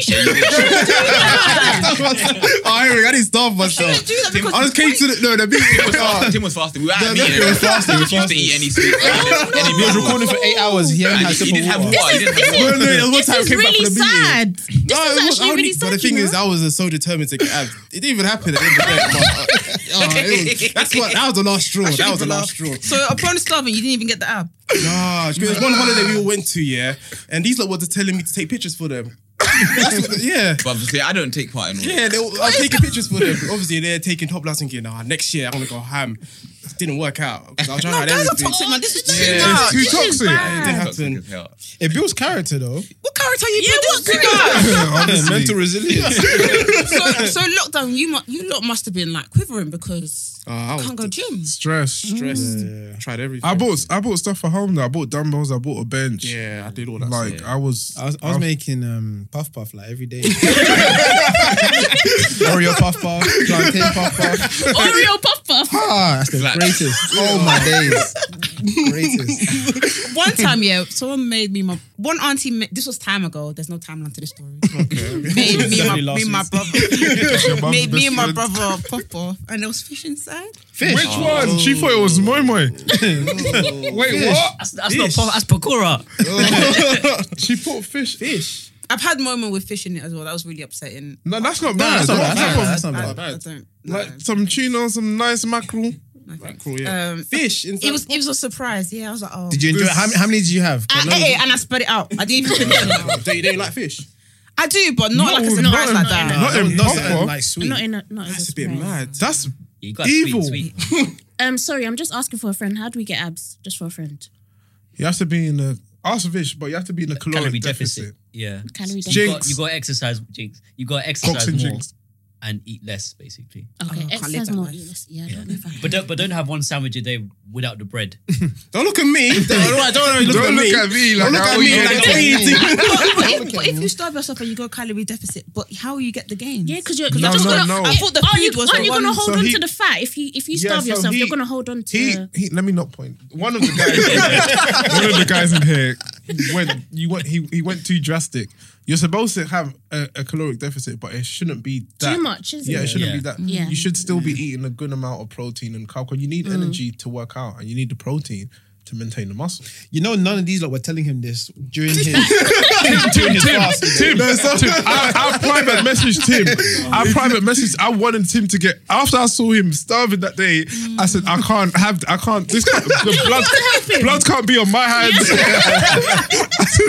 Oh, I didn't starve myself. Do that because I just came to the meeting. Tim was fasting. We were at a No, meeting. he was fasting, he was He used to eat any sweet. Any He was recording for 8 hours. He hadn't And had he simple didn't have water. water. He didn't have No, water. no, there was one This time I is came back really from the meeting. sad. This is actually really sad. But the thing you is, know? I was so determined to get abs. It didn't even happen at the end of the day. That was the last straw. That was the last straw. So upon starving, you didn't even get the ab. Nah, there was one holiday we all went to, yeah, and these lot were just telling me to take pictures for them. Yeah. But obviously, I don't take part in all Yeah, that. I was taking pictures for them. Obviously, they're taking top last thinking, next year I'm gonna go ham. It didn't work out. 'Cause I was trying to hide Guys are everything. toxic, man. This is too Yeah, much. Too toxic. It bad. didn't Toxic happen. as hell. It builds character though. What character are you Obviously. Mental resilience. So lockdown, you lot must have been like quivering because I was can't go gym. Stressed. stressed. Tried everything. I bought stuff for home though. I bought dumbbells. I bought a bench. Yeah, I did all that. Like stuff. I was I was making puff puff like every day. Oreo puff puff, plantain puff puff. Oreo puff puff. Ah, that's the Flat. greatest. Oh my days, greatest. One time, yeah, someone made me one auntie. This was time ago. There's no timeline to this story. Made me and my brother. Your mum's Made me best and my friend. brother puff off, and there was fish inside. Fish. Which one? She thought it was moi moi. Wait, what? That's not puff, that's pakora. She put fish. I've had moment with fish in it as well. That was really upsetting. No, that's not bad. that's not What bad, type of- that's not I bad. don't. Like some tuna, some nice mackerel. Cool, yeah. Fish. It was a surprise. Yeah, I was like, oh. Did you enjoy it? How many did you have? I ate it and I spat it out. I didn't even finish it. Don't you like fish? I do, but not like a No, surprise not like in- that. Not in Not popcorn. like sweet. Not as That's a a bit surprise. mad. That's You got Evil. sweet. Sorry, I'm just asking for a friend. How do we get abs? Just for a friend. you have to be in a ask fish, but you have to be in a caloric Calorie deficit. deficit. Yeah. Calorie Jinx. deficit. You got to exercise, Jinx. You got to Cox exercise and more jinx. and eat less, basically. Okay, Oh, I can't live exercise that more. life. Yes, yeah, I don't know if I But don't have one sandwich a day without the bread. Don't look at me. Don't look Don't look at me like Don't look I at owe me you like anything. But if you starve yourself and you go calorie deficit, but how will you get the gains? Yeah, because you're No, just no, gonna. no. I thought the Aren't you, food was aren't the you gonna one- hold So on he- to the fat? If you Yeah, starve so yourself, he- you're gonna hold on to. Let me not point. One of the guys, one of the guys in here he went too drastic. You're supposed to have a caloric deficit, but it shouldn't be that Too much, isn't Yeah, it? it shouldn't Yeah. be that. Yeah. You should still be eating a good amount of protein and carb. 'Cause you need energy to work out, and you need the protein to maintain the muscle. You know, none of these lot were telling him this during his fast. Tim, I private messaged Tim. I wanted Tim to get. After I saw him starving that day, I said, I can't. The blood can't be on my hands.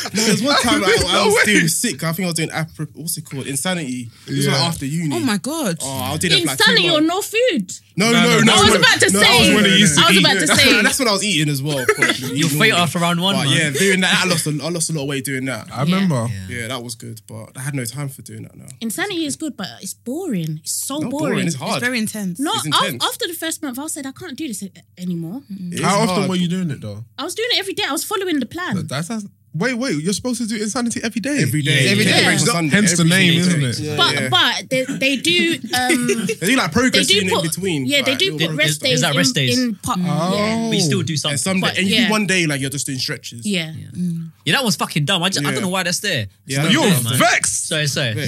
There's one time I was doing sick. I think I was doing what's it called? Insanity. It was like after uni. Oh my god. I did it for like 2 Insanity or months. no food. No. I was about to say. I I was about to say. That's what I was eating as well. You'll faint after round 1, But man. yeah, doing that, I lost a lot of weight doing that. I remember. Yeah, that was good, but I had no time for doing that now. Insanity is good, but it's boring. It's so Not boring. It's hard. It's very intense. No, It's intense. after the first month, I said I can't do this anymore. It is How often hard. were you doing it though? I was doing it every day. I was following the plan. Wait, you're supposed to do Insanity every day? Every day. Every day. Every Sunday. Hence the Every name, single isn't day. it? But they do. They do like progress They do in put between. Yeah, they like, do little put progress. rest days. Is that rest days? Yeah. But you still do And something. some But, and you yeah. do one day like you're just doing stretches. Yeah. Yeah, that was fucking dumb. I don't know why that's there. Yeah, It's You're not there, man. vexed. Sorry.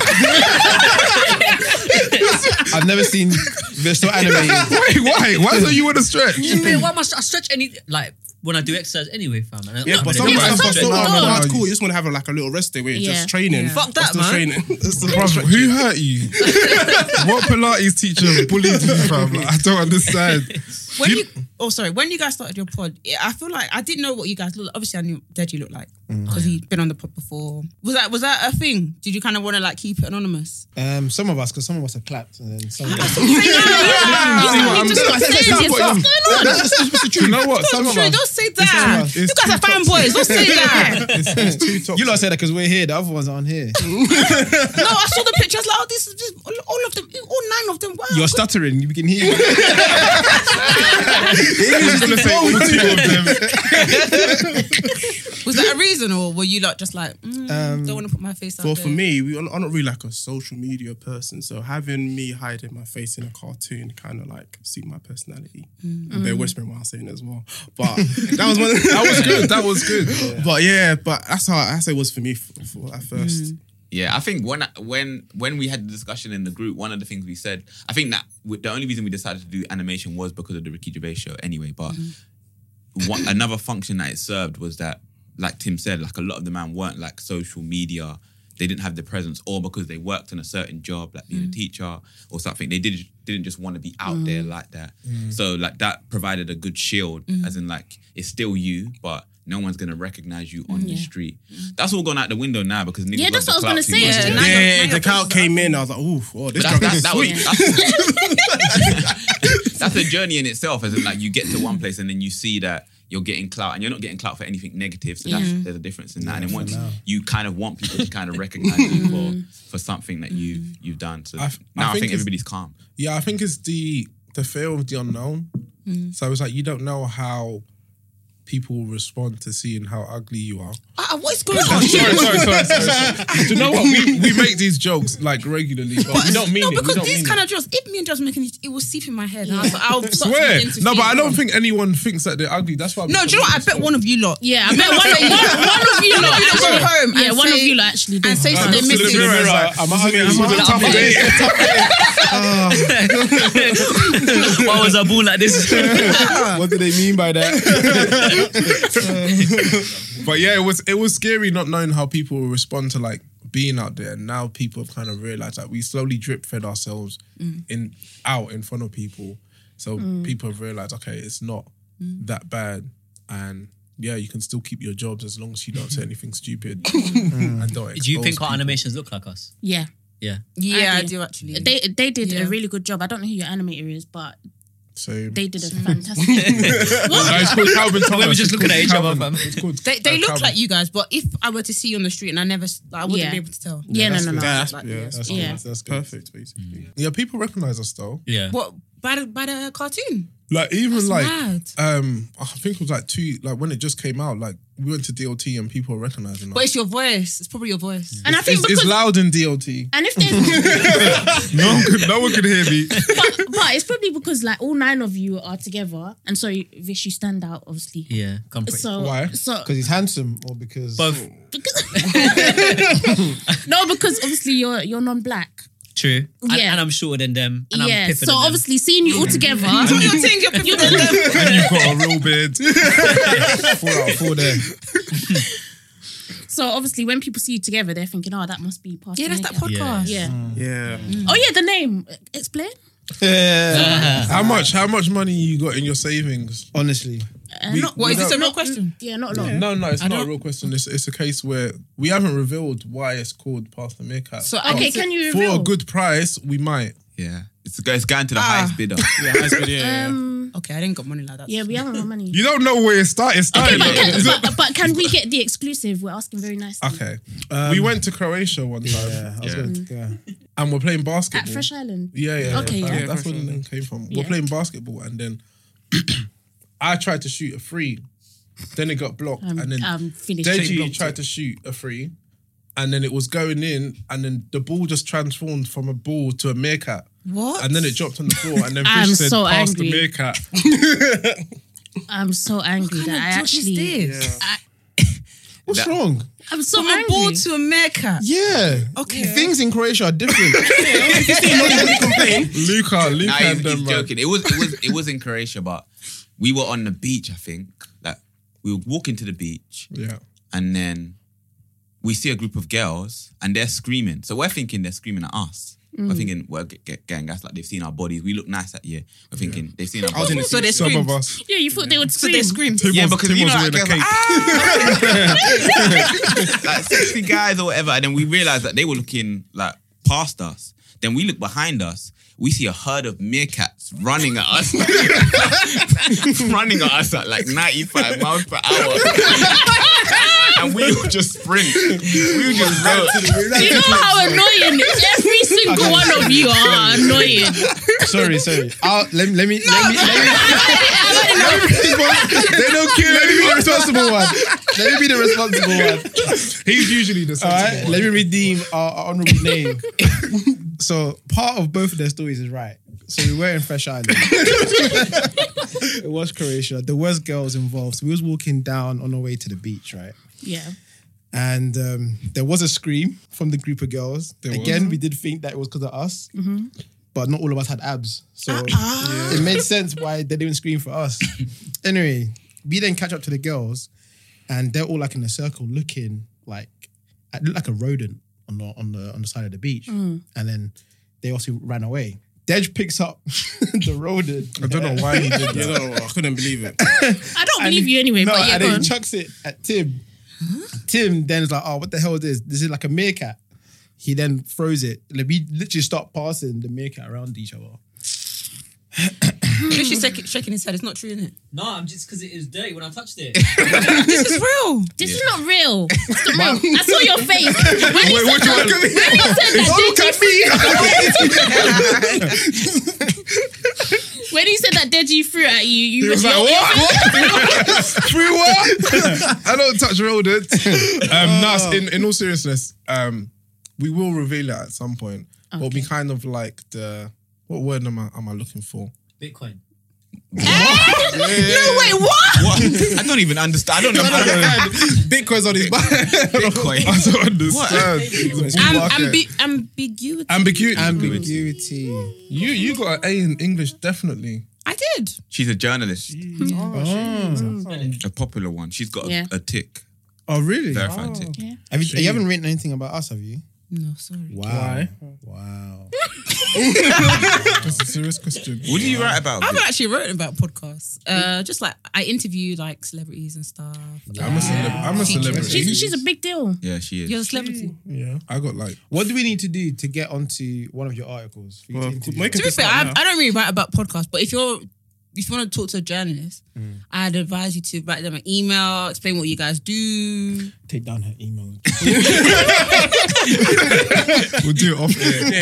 I've never seen they're still animated. Wait, why? Why are you in a stretch? Yeah, why must I stretch any like when I do exercise anyway, fam? Yeah, but some some but stuff some so people don't. hard, cool. You just want to have like a little rest day where you're Yeah. just training. Yeah. Fuck that, Still man. training. Bruv, who hurt you? What Pilates teacher bullied you, fam? Like, I don't understand. When you guys started your pod, I feel like I didn't know what you guys looked like. Obviously, I knew what Deji looked like because he'd been on the pod before. Was that a thing? Did you kind of want to like keep it anonymous? Some of us, because some of us have clapped, and then some of us. Do you know what? Some of True, us. don't say that. It's You guys are too toxic. fanboys. Don't say that. It's too toxic. You lot say that because we're here. The other ones aren't here. No, I saw the picture. I was like, oh, this is just all of them, all 9 of them. Wow. You're stuttering. You can hear. He's gonna say all 2 of them. Was that a reason, or were you like just like don't want to put my face out Well, there? for me, I'm not really like a social media person, so having me hiding my face in a cartoon kind of like suit my personality. They're whispering while I'm saying it as well, but that was one. That was good. That was good. But yeah, but that's how it was for me for at first. Yeah, I think when we had the discussion in the group, one of the things we said, I think that the only reason we decided to do animation was because of the Ricky Gervais show anyway. But another function that it served was that, like Tim said, like a lot of the man weren't like social media. They didn't have the presence, or because they worked in a certain job, like being a teacher or something. They didn't just want to be out there like that. So like that provided a good shield, as in like it's still you, but no one's gonna recognize you on the street. That's all gone out the window now because niggas Yeah, that's love what I was the gonna clout say. too much. Yeah. The clout came in. I was like, ooh, this But drug is sweet. That's a journey in itself, as in like you get to one place and then you see that you're getting clout, and you're not getting clout for anything negative. So there's a difference in that. And then once you kind of want people to kind of recognize you for something that you've done. So now I think everybody's calm. Yeah, I think it's the fear of the unknown. So it's like you don't know how people will respond to seeing how ugly you are. What is going on? Sorry. Do you know what? We make these jokes like regularly, but we don't mean no, it. We because don't these mean kind it. of jokes, if me and Josh making it will seep in my head. And I'll start Swear. to begin to No, but feel I don't wrong. think anyone thinks that they're ugly. That's why. No, do you know what? I bet one of you lot. Yeah, I bet one of you lot You lot go home Yeah, and one say- of you lot actually do. and say Look something to the missing. mirror, it's like, I'm this was a tough day. Why was I born like this? What do they mean by that? But yeah, it was scary not knowing how people will respond to like being out there. And now people have kind of realized that we slowly drip fed ourselves out in front of people. So people have realized, okay, it's not that bad. And yeah, you can still keep your jobs as long as you don't say anything stupid. And don't Do you expose think our people. animations look like us? Yeah. Yeah. Yeah, I I do. do actually. They did Yeah. a really good job. I don't know who your animator is, but So they did a fantastic No, it's called Calvin Thomas. We were just It's looking called at each other, Calvin. fam. It's called They look Calvin. like you guys, but if I were to see you on the street and I wouldn't Yeah. be able to tell. Yeah, no. That's Yeah. That's good. perfect, basically. Yeah, people recognize us though. Yeah. What by the cartoon? Like even That's like mad. I think it was like when it just came out, like we went to DOT and people were recognizing us. But it's your voice. It's probably your voice. And I think It's because loud in DOT. and if there's No one could hear me. but it's probably because like all 9 of you are together, and so Vish, you stand out obviously. Yeah. Come pretty. So Why? So Because he's handsome, or because Both. no, because obviously you're non-black. True. And, Yeah. and I'm shorter than them. And I'm Yeah. piffer So than them. obviously seeing you all together. You're saying you're people than them. And you've got a real beard. 4 out of 4 there. So obviously when people see you together, they're thinking, oh, that must be Pastor Yeah, that's that Naked. podcast. Yeah. Yeah. Oh yeah, the name. Explain. Yeah. How much money you got in your savings? Honestly, What is this a real question? Yeah, not No, it's not a real question. It's a case where we haven't revealed why it's called Pass the Meerkat. So Okay, can you For reveal? a good price, we might. Yeah. It's going to the highest bidder. Okay, I didn't got money like that. Yeah, we haven't got money. You don't know where it started. Okay, Like, but can we get the exclusive? We're asking very nicely. okay. We went to Croatia one time Yeah, I was going to. and we're playing At basketball. Fresh Island. Yeah. Okay, yeah. That's where the name came from. Yeah. We're playing basketball and then I tried to shoot a free. Then it got blocked. and then I'm finished. Deji tried to shoot a free. And then it was going in, and then the ball just transformed from a ball to a meerkat. What? And then it dropped on the floor, and then I'm Fish said, so "Pass angry. the meerkat." I'm so angry that I actually. What's wrong? I'm so From angry. a ball to a meerkat. Yeah. Okay. Things in Croatia are different. Luca Nah, and he's them, man. joking. It was in Croatia, but we were on the beach, I think. Like, we were walking to the beach, Yeah. and then we see a group of girls, and they're screaming. So we're thinking they're screaming at us. We're thinking we're getting gas, like they've seen our bodies. We look nice that year. We're thinking they've seen our bodies. So they Some screamed. of us. Yeah, you thought they would So scream. they screamed. Yeah, because Tim you was know, wearing like, a like sexy guys or whatever, and then we realized that they were looking like past us. Then we look behind us. We see a herd of meerkats running at us, running at us at like 95 miles per hour, and we would just sprint. We would just go. You know how annoying every single one of you are annoying. Sorry. Let me. They don't kill Let me be the responsible one. Let me be the responsible one. He's usually the All right, sensible let one. me redeem our honourable name. So part of both of their stories is right. So we were in Fresh Island. It was Croatia. There was girls involved. So we was walking down on our way to the beach, right? Yeah. And there was a scream from the group of girls. There Again, was. we did think that it was because of us. But not all of us had abs. So it made sense why they didn't scream for us. Anyway, we then catch up to the girls and they're all like in a circle looking like a rodent on the side of the beach. And then they also ran away. Dej picks up the rodent. I don't know why he did that. You know, I couldn't believe it. I don't believe you anyway, but yeah, and go then on. he chucks it at Tim. Tim then is like, "Oh, what the hell is this? This is like a meerkat." He then throws it. Like, we literally start passing the meerkat around each other. Fish is shaking his head. It's not true, isn't it? No, I'm just because it was dirty when I touched it. This is real. This is not real. It's not real. I saw your face. When you Wait, said what you that, when you said that, when he said that Deji threw at you, you He was like, what? Free what? I don't touch rodents. In all seriousness, we will reveal it at some point. But we kind of like what word am I looking for? Bitcoin. No, wait, what? What? I don't even understand. I don't know how to Bitcoin's on his back. Bitcoin. I don't understand. Ambiguity. Ambiguity. You got an A in English, definitely. I did. She's a journalist, a popular one. She's got Yeah. a tick, Oh, really? verified tick. You haven't written anything about us, have you? No, sorry. Wow. Wow. That's a serious question. What do you write about? I've actually written about podcasts. Just like I interview like celebrities and stuff. I'm a celebrity. she's a big deal. Yeah, she is. You're a celebrity. Yeah, I got like. What do we need to do to get onto one of your articles? For you to interview? make To be fair, I don't really write about podcasts, but if you want to talk to a journalist, I'd advise you to write them an email, explain what you guys do. Take down her email. We'll do it off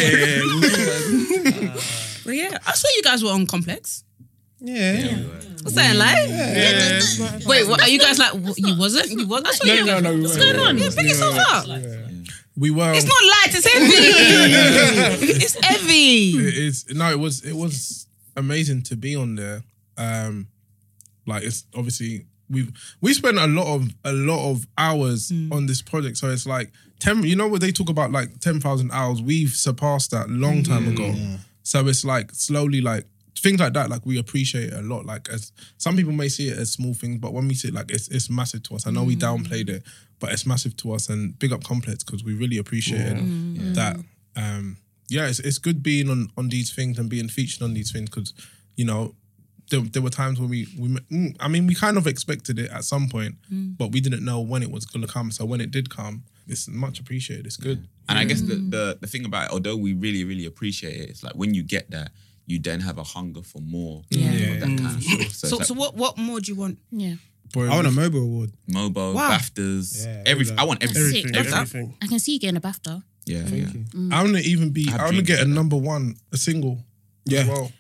air. But yeah, I saw you guys were on Complex. Yeah. What's that like? Wait, what, are you guys like? What, you wasn't? You wasn't? I saw you. No. What's going on? Yeah, bring yourself up. We were. It's not light. It's heavy. It's heavy. It was amazing to be on there. Like it's obviously we spent a lot of hours on this project, so it's like 10. You know what they talk about, like 10,000 hours. We've surpassed that long time ago. So it's like slowly, like things like that. Like we appreciate it a lot. Like as some people may see it as small things, but when we see it, like it's massive to us. I know we downplayed it, but it's massive to us. And big up Complex because we really appreciated that. It's good being on these things and being featured on these things because, you know, there were times when we kind of expected it at some point, but we didn't know when it was going to come. So when it did come, it's much appreciated. It's good. And I guess the thing about it, although we really, really appreciate it, it's like when you get that, you then have a hunger for more of that kind of stuff. So what more do you want? Yeah. I want a MOBO award. Mobo, Wow. BAFTAs, Yeah, everything. I want everything. Sick. Everything. I can see you getting a BAFTA. Yeah, Thank yeah. you. I want to even be. have I want to dreams get a like that. #1, a single. Yeah. As well.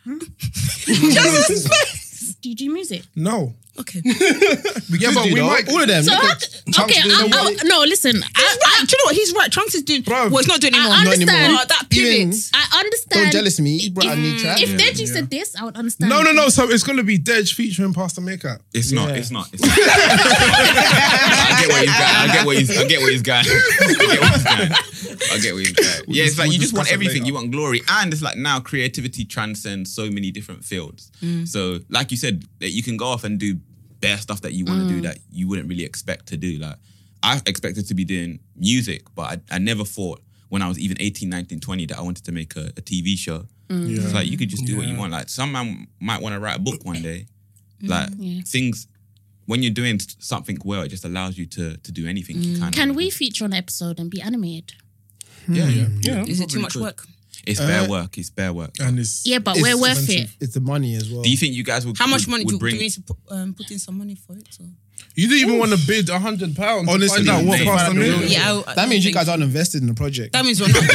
Do you do music? No. Okay. Yeah, but we might. all of them. So look how at okay, Chunks doing the- no, listen. He's right. Do you know what? He's right. Trunks is doing. Bro. Well, it's not doing anymore. I Not understand. anymore. Oh, that Even- pivot. I understand. Don't jealous me. He brought out a new track. If Deji said this, I would understand. No. So it's gonna be Dej featuring Pastor Makeup. It's not. Yeah. It's not. It's not. I get where he's going. I get where he's going. Yeah, it's like you just want discuss it everything. later. You want glory, and it's like now creativity transcends so many different fields. So, like you said, that you can go off and do bare stuff that you want to do that you wouldn't really expect to do. Like I expected to be doing music, but I never thought when I was even 18, 19, 20 that I wanted to make a TV show. It's like you could just do what you want. Like some man might want to write a book one day. Like things, when you're doing something well, it just allows you to do anything. You Can we feature on an episode and be animated? Yeah. Is it too much work? It's bare work. It's bare work. And it's Yeah, but It's we're worth expensive. it. It's the money as well. Do you think you guys would? How much money do bring? we need to put in some money for it? So. You didn't even want to bid £100. Honestly, to find out what mate. Pastor Makeup. Yeah, that means you guys aren't invested in the project. That means we're not.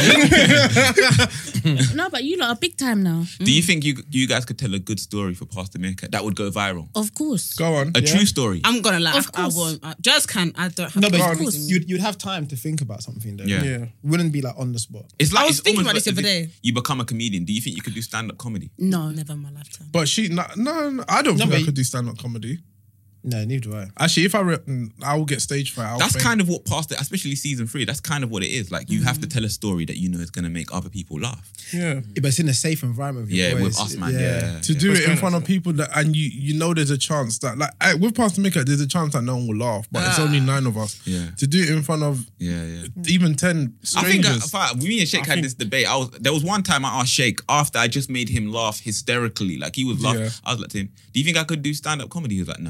No, but you lot are big time now. Do you think you guys could tell a good story for Pastor Maker that would go viral? Of course. Go on. A true story. I'm gonna lie. Of course. I won't. Just can. I don't have No, to but do course. everything. you'd have time to think about something though. Yeah. Yeah. Wouldn't be like on the spot. It's like I was it's thinking almost about this like the other as if day. You become a comedian. Do you think you could do stand-up comedy? No. Never in my lifetime. But no, I don't think but I could do stand-up comedy. No, neither do I. Actually, if I will get stage fright. That's kind of what Pastor, especially season 3. That's kind of what it is. Like you have to tell a story that you know is going to make other people laugh. Yeah. Yeah, but it's in a safe environment. Yeah, boys. with us, man. Yeah. to do it in front of people that, and you know there's a chance that with Pastor Mika, there's a chance that no one will laugh, but it's only 9 of us. Yeah. To do it in front of Yeah. even 10 I think strangers. me and Sheikh had this debate. There was one time I asked Sheikh after I just made him laugh hysterically. Like he was laughing. Yeah. I was like to him, "Do you think I could do stand-up comedy?" He was like, "No."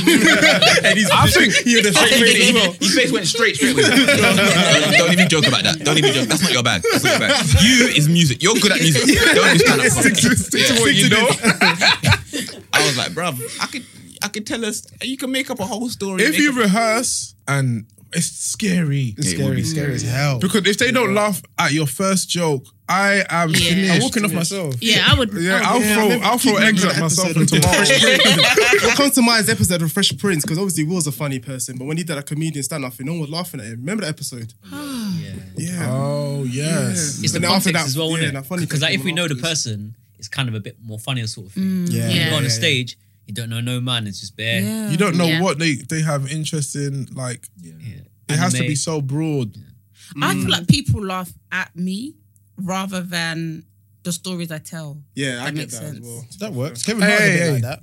I think His face went straight with it. Don't even joke about that. Don't even joke. That's not your bag. That's not your bag. You is music. You're good at music. Don't do stand-up comedy. stick to what you know. I was like, bruv, I could tell us. You can make up a whole story. If make you up- rehearse, and it's scary. It's It would be scary as hell. Because if they don't laugh at your first joke, I am finished. I'm walking off myself. Yeah, I would. Yeah, I would- I'll throw eggs at myself and tomorrow. What comes to mind is the episode of Fresh Prince, because obviously Will's a funny person, but when he did a comedian stand-up, no one was laughing at him. Remember that episode? Yeah. Oh yes. It's But the then after context that- as well, yeah, isn't that it? funny Because like, bit if we know the afterwards. person, it's kind of a bit more funnier sort of thing. Yeah, When you go on a yeah. stage, you don't know no man. It's just bare. Yeah. You don't know Yeah. what they have interest in. Like Yeah. it has to Anime. be so broad. I feel like people laugh at me rather than the stories I tell. Yeah, I That get makes that as sense. well. That works. Kevin Hart's a bit Hey. like that.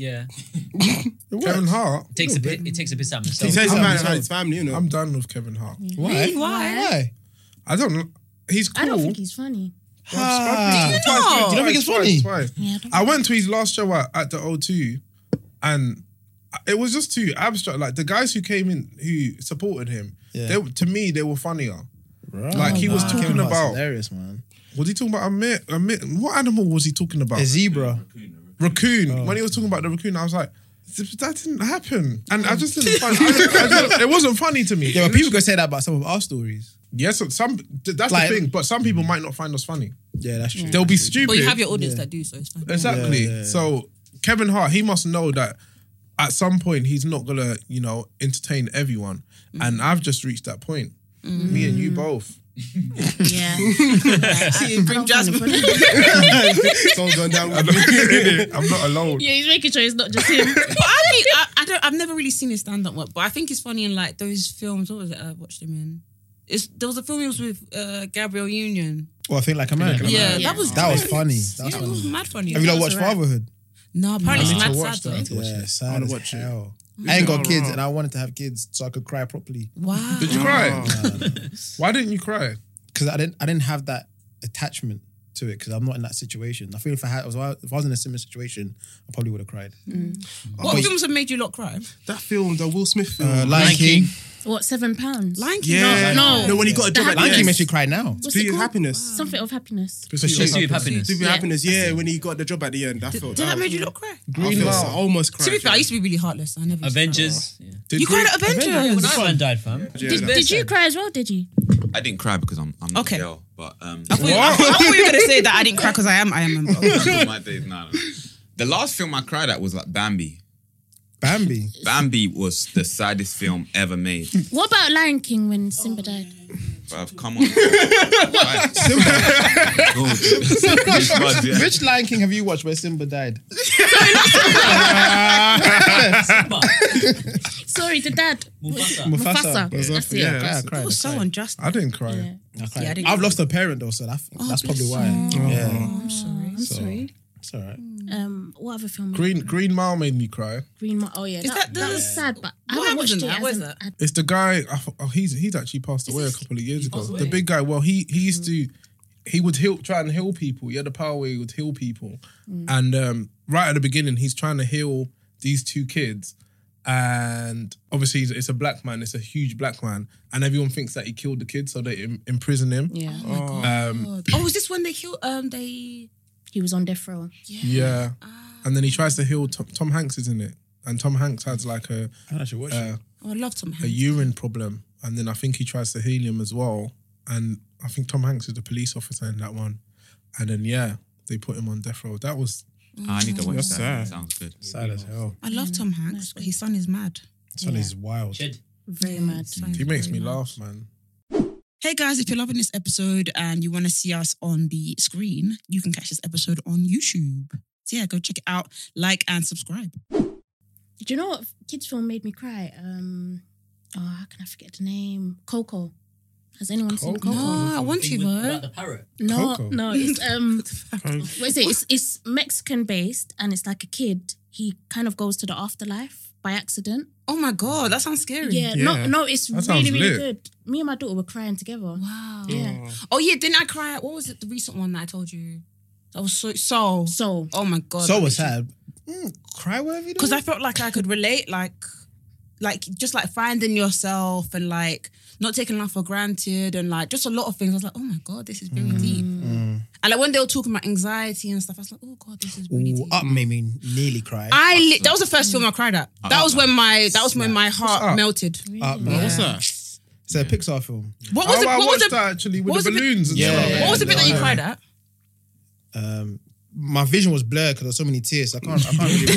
Yeah. Kevin Hart. It takes a piss out of He himself. says I'm man down. had his family, you know. I'm done with Kevin Hart. Why? Why? I don't know. He's cool. I don't think he's funny. Ah. No. You don't think it's funny? Twice. Yeah, I went to his last show at the O2, and it was just too abstract. Like the guys who came in who supported him, Yeah. to me they were funnier. Right. Like he was Nah, talking Kevin Hart's about. hilarious, man. Was he talking about a what animal was he talking about? A zebra. Raccoon. When he was talking about the raccoon, I was like, that didn't happen, and I just didn't find. It wasn't funny to me. Yeah, but people could say that about some of our stories. Yes, that's Like- the thing. But some people might not find us funny. Yeah, that's true. They'll be stupid. But you have your audience that do, so it's fine. Exactly. Yeah, yeah, yeah. So Kevin Hart, he must know that at some point he's not gonna, entertain everyone. And I've just reached that point. Me and you both. yeah. See, bring Jasmine. Someone's going down with me. I'm not alone. Yeah, he's making sure it's not just him. But I think I've never really seen his stand-up work, but I think it's funny in like those films. What was it I watched him in? There was a film he was with Gabrielle Union. Well, I think like a man. Yeah, Yeah. that was That was great. funny. That was Yeah, it was funny. mad funny. Have you not That was watched alright. Fatherhood? No, apparently I it's need to mad watch sad that. though. Yeah, sad wanna as watch it. hell. I ain't got kids, and I wanted to have kids so I could cry properly. Wow. Did you cry? Why didn't you cry? Because I didn't have that attachment to it because I'm not in that situation. I feel if I was in a similar situation, I probably would have cried. What films have made you lot cry? That film, the Will Smith film. Lion King. What, £7? Lion King? Yeah. No. When he got a job at Lion the King end. makes you cry now. What's Pursuit it of called? Happiness. Something of Happiness. Pursuit of Happiness. Pursuit of Happiness, yeah, when he got the job at the end. I felt Did that make you lot cry? Green Mile. I almost cried. To be fair, I used to be really heartless. I never used to Avengers. Yeah. You cried at Avengers? When Iron Man died, fam. Did you cry as well, did you? I didn't cry because I'm not Okay. a girl, but I thought you were going to say that I didn't cry because I am member. my days, no. The last film I cried at was like Bambi. Bambi. Bambi was the saddest film ever made. What about Lion King when Simba died? Bruv, come on. Simba. Which Lion King have you watched where Simba died? Sorry, the dad. Mufasa. That's it. Yeah, I cried. That was so unjust. I didn't cry. Yeah. I cried. Yeah, I didn't I've cry. lost a parent though, so that's probably why. Yeah, I'm sorry. it's alright. What other film? Green Mile made me cry. Green Mile. Oh yeah, that was sad, but I What haven't watched happens it. in that? What is that? It's the guy. He's actually passed away a couple of years ago. The big guy. Well, he used to. He would try and heal people. He had the power where he would heal people. And right at the beginning, he's trying to heal these two kids. And obviously, it's a black man. It's a huge black man, and everyone thinks that he killed the kid, so they imprison him. Yeah, Was this when they killed? he was on death row. Yeah. And then he tries to heal. Tom Hanks is in it, and Tom Hanks has like I actually watched it. Oh, I love Tom a Hanks. urine problem, and then I think he tries to heal him as well. And I think Tom Hanks is the police officer in that one. And then they put him on death row. That was I need to watch That's that. sad. Sounds good. Sad as hell. I love Tom Hanks, but his son is mad. Son is wild. Shed. Very mad. he makes me laugh, man. Hey guys, if you're loving this episode and you want to see us on the screen, you can catch this episode on YouTube. So yeah, go check it out, like and subscribe. Do you know what kids film made me cry? How can I forget the name? Coco. Has anyone seen Coco? No, I want to, About but the parrot. No, Coco. no. It's what is it? It's Mexican based, and it's like a kid. He kind of goes to the afterlife by accident. oh my god, that sounds scary. Yeah, Yeah. no, it's That sounds really, really lit. good. Me and my daughter were crying together. Wow. Yeah. Oh yeah, didn't I cry? What was it? The recent one that I told you? That was so. So Oh my god. So was sad. Cry worthy Because I felt like I could relate, like just like finding yourself and like not taking life for granted and like just a lot of things. I was like, oh my god, this is very deep. And like when they were talking about anxiety and stuff, I was like, oh god, this is really deep. Up made me nearly cry. That was the first film I cried at. That was when my heart melted. Up, man. What's that? It's a Pixar film. What was I what was watched the that actually with what the was the bit- balloons and Yeah. stuff. what was the bit that you cried at? My vision was blurred because there were so many tears. I can't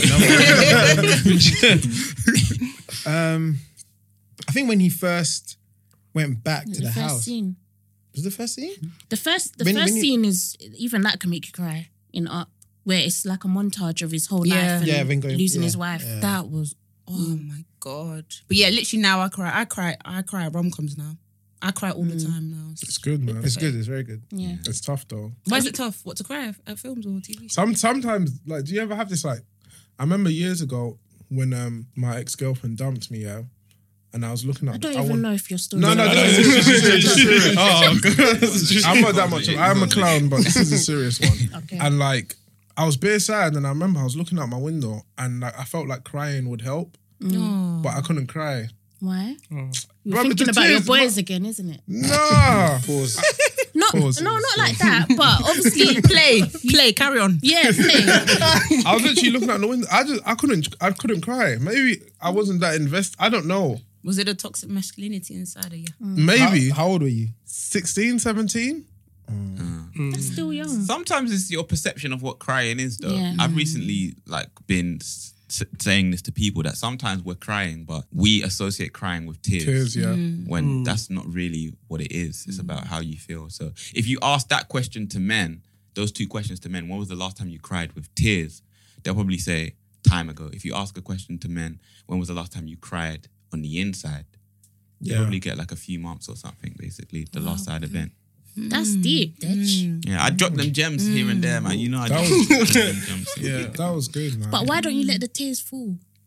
really remember. I think when he first went back to the first house. scene. Was it the first scene? The first When you- scene is even that can make you cry in Up, where it's like a montage of his whole Yeah. life and Yeah, then going- losing yeah, his wife. yeah. That was my god. But yeah, literally now I cry at rom-coms now. I cry all the time now. It's good, man. It's good. It's very good. Yeah. It's tough though. Why is it tough? What to cry at films or TV? Sometimes, like, do you ever have this? Like, I remember years ago when my ex-girlfriend dumped me, and I was looking up. I don't even know if you're still No, there. this is serious. Oh, God. I'm not that much. I'm a clown, but this is a serious one. Okay. And like, I was bare sad, and I remember I was looking out my window, and like, I felt like crying would help, but I couldn't cry. Why? You're Bruv, thinking the about your tears, boys again, isn't it? Nah. Pause. No, Pause. no, not like that. But obviously, Play, carry on. yeah, play. I was literally looking out the window. I couldn't cry. Maybe I wasn't that invested. I don't know. Was it a toxic masculinity inside of you? Maybe How old were you? 16, 17. That's still young. Sometimes it's your perception of what crying is, though. Yeah. I've recently been saying this to people that sometimes we're crying, but we associate crying with tears. Tears, yeah. When that's not really what it is. It's about how you feel. So if you ask that question to men, those two questions to men, when was the last time you cried with tears? They'll probably say time ago. If you ask a question to men, when was the last time you cried on the inside? You probably get like a few months or something, basically, the last side event. That's deep, Ditch. Yeah, I drop them gems here and there, man. You know, I That drop was- them gems. Yeah, that was good, man. But why don't you let the tears fall?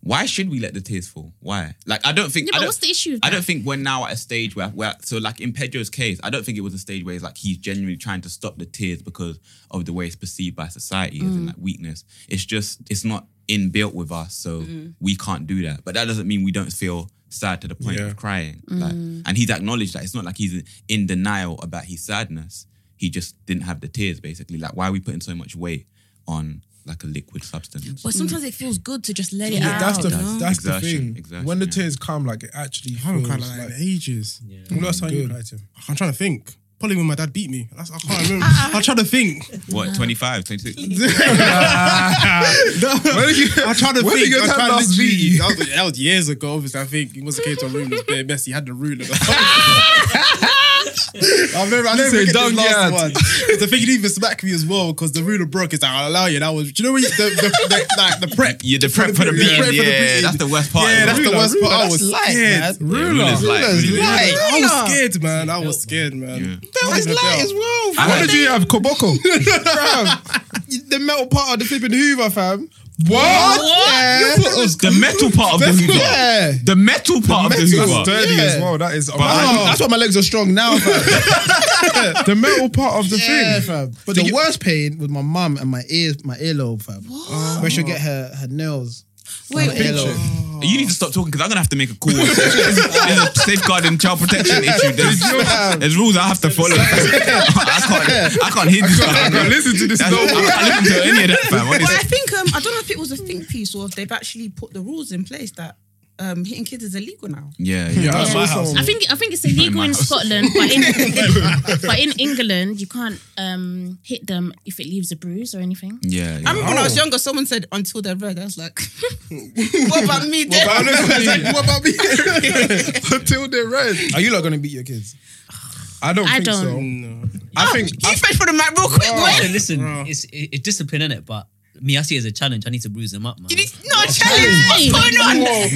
why should we let the tears fall? Why? Like, I don't think. Yeah, but what's the issue with I that? don't think we're now at a stage where so like in Pedro's case, I don't think it was a stage where it's like he's genuinely trying to stop the tears because of the way it's perceived by society as in like weakness. It's just, it's not inbuilt with us, so we can't do that. But that doesn't mean we don't feel sad to the point of crying. Like, and he's acknowledged that. It's not like he's in denial about his sadness. He just didn't have the tears, basically. Like, why are we putting so much weight on like a liquid substance? But sometimes it feels good to just let it Yeah, out. that's the you know? that's the Exertion, thing. exertion, When the yeah. tears come, like it actually I haven't feels cried like like in ages. When last time you Good. cried, Tim? I'm trying to think. Probably when my dad beat me. I can't remember. I'm trying to think. What, 25, 26? I'm trying to When did think. your I'm dad trying to last beat you? that was years ago, obviously. I think he must have came to a room that was bare messy. He had the ruler. I never say, forget "Dog, this last yeah." one. The thing, he didn't even smack me as well because the ruler broke. It's like, I'll allow you. That was, do you know when the prep? Yeah, the prep for the beating. prep for the Yeah, beating. that's the worst part. Yeah, that's the worst part. I That's was light, scared. man. Ruler's light. I was scared, man. I was scared, man. Yeah. That was light as well. What did you have? Koboko? The metal part of the flipping Hoover, fam. What? Yeah. The metal part of the Hoover. Yeah. The metal part of the That's Hoover. dirty Yeah. as well. That is. That's why my legs are strong now, fam. the metal part of the Yeah, thing. fam. But the worst pain was my mum and my earlobe, fam. Where she'll get her nails. Wait, on the earlobe. You need to stop talking because I'm going to have to make a call. There's a safeguarding child protection issue. There's rules I have to follow. I can't hear this. I can't listen to this. I No. can't listen to any of that, fam. But Honestly. I think I don't know if it was a think piece or if they've actually put the rules in place that hitting kids is illegal now. Yeah, Yeah, yeah. I saw some- I think it's illegal my in house. Scotland, but in England you can't hit them if it leaves a bruise or anything. Yeah, I yeah. remember when I was younger, someone said until they're red. I was like, what about me? Then? What about me? Until they're red. Are you not gonna beat your kids? I don't I think so. don't. I think. Can you fetch for the mic real quick? Listen, it's discipline, innit? But me, I see it as a challenge. I need to bruise them up, man. You need no challenge. What's going on?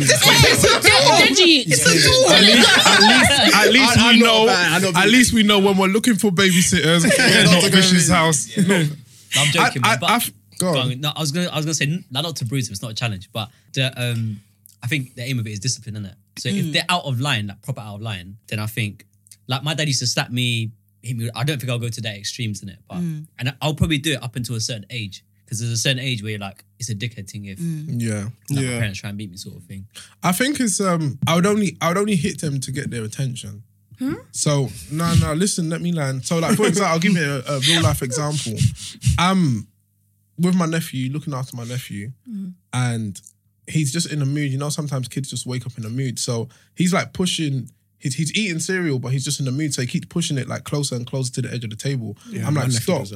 At least I we know, know. man. I know, At least we know when we're looking for babysitters. We're not not to go Vish's in. house. No. No, I'm joking, man. But Go on. no, I was gonna say not to bruise them. It's not a challenge, but I think the aim of it is discipline, innit? So if they're out of line, like proper out of line, then I think like my dad used to slap me, hit me. I don't think I'll go to that extremes in it, but and I'll probably do it up until a certain age because there's a certain age where you're like it's a dickhead thing if Yeah. like, my parents try and beat me, sort of thing. I think it's I would only hit them to get their attention. So no, listen, let me land. So like for example, I'll give you a real life example. I'm with my nephew, looking after my nephew, and he's just in a mood. You know, sometimes kids just wake up in a mood. So he's like pushing. He's eating cereal, but he's just in the mood. So he keeps pushing it like closer and closer to the edge of the table. I'm like, stop.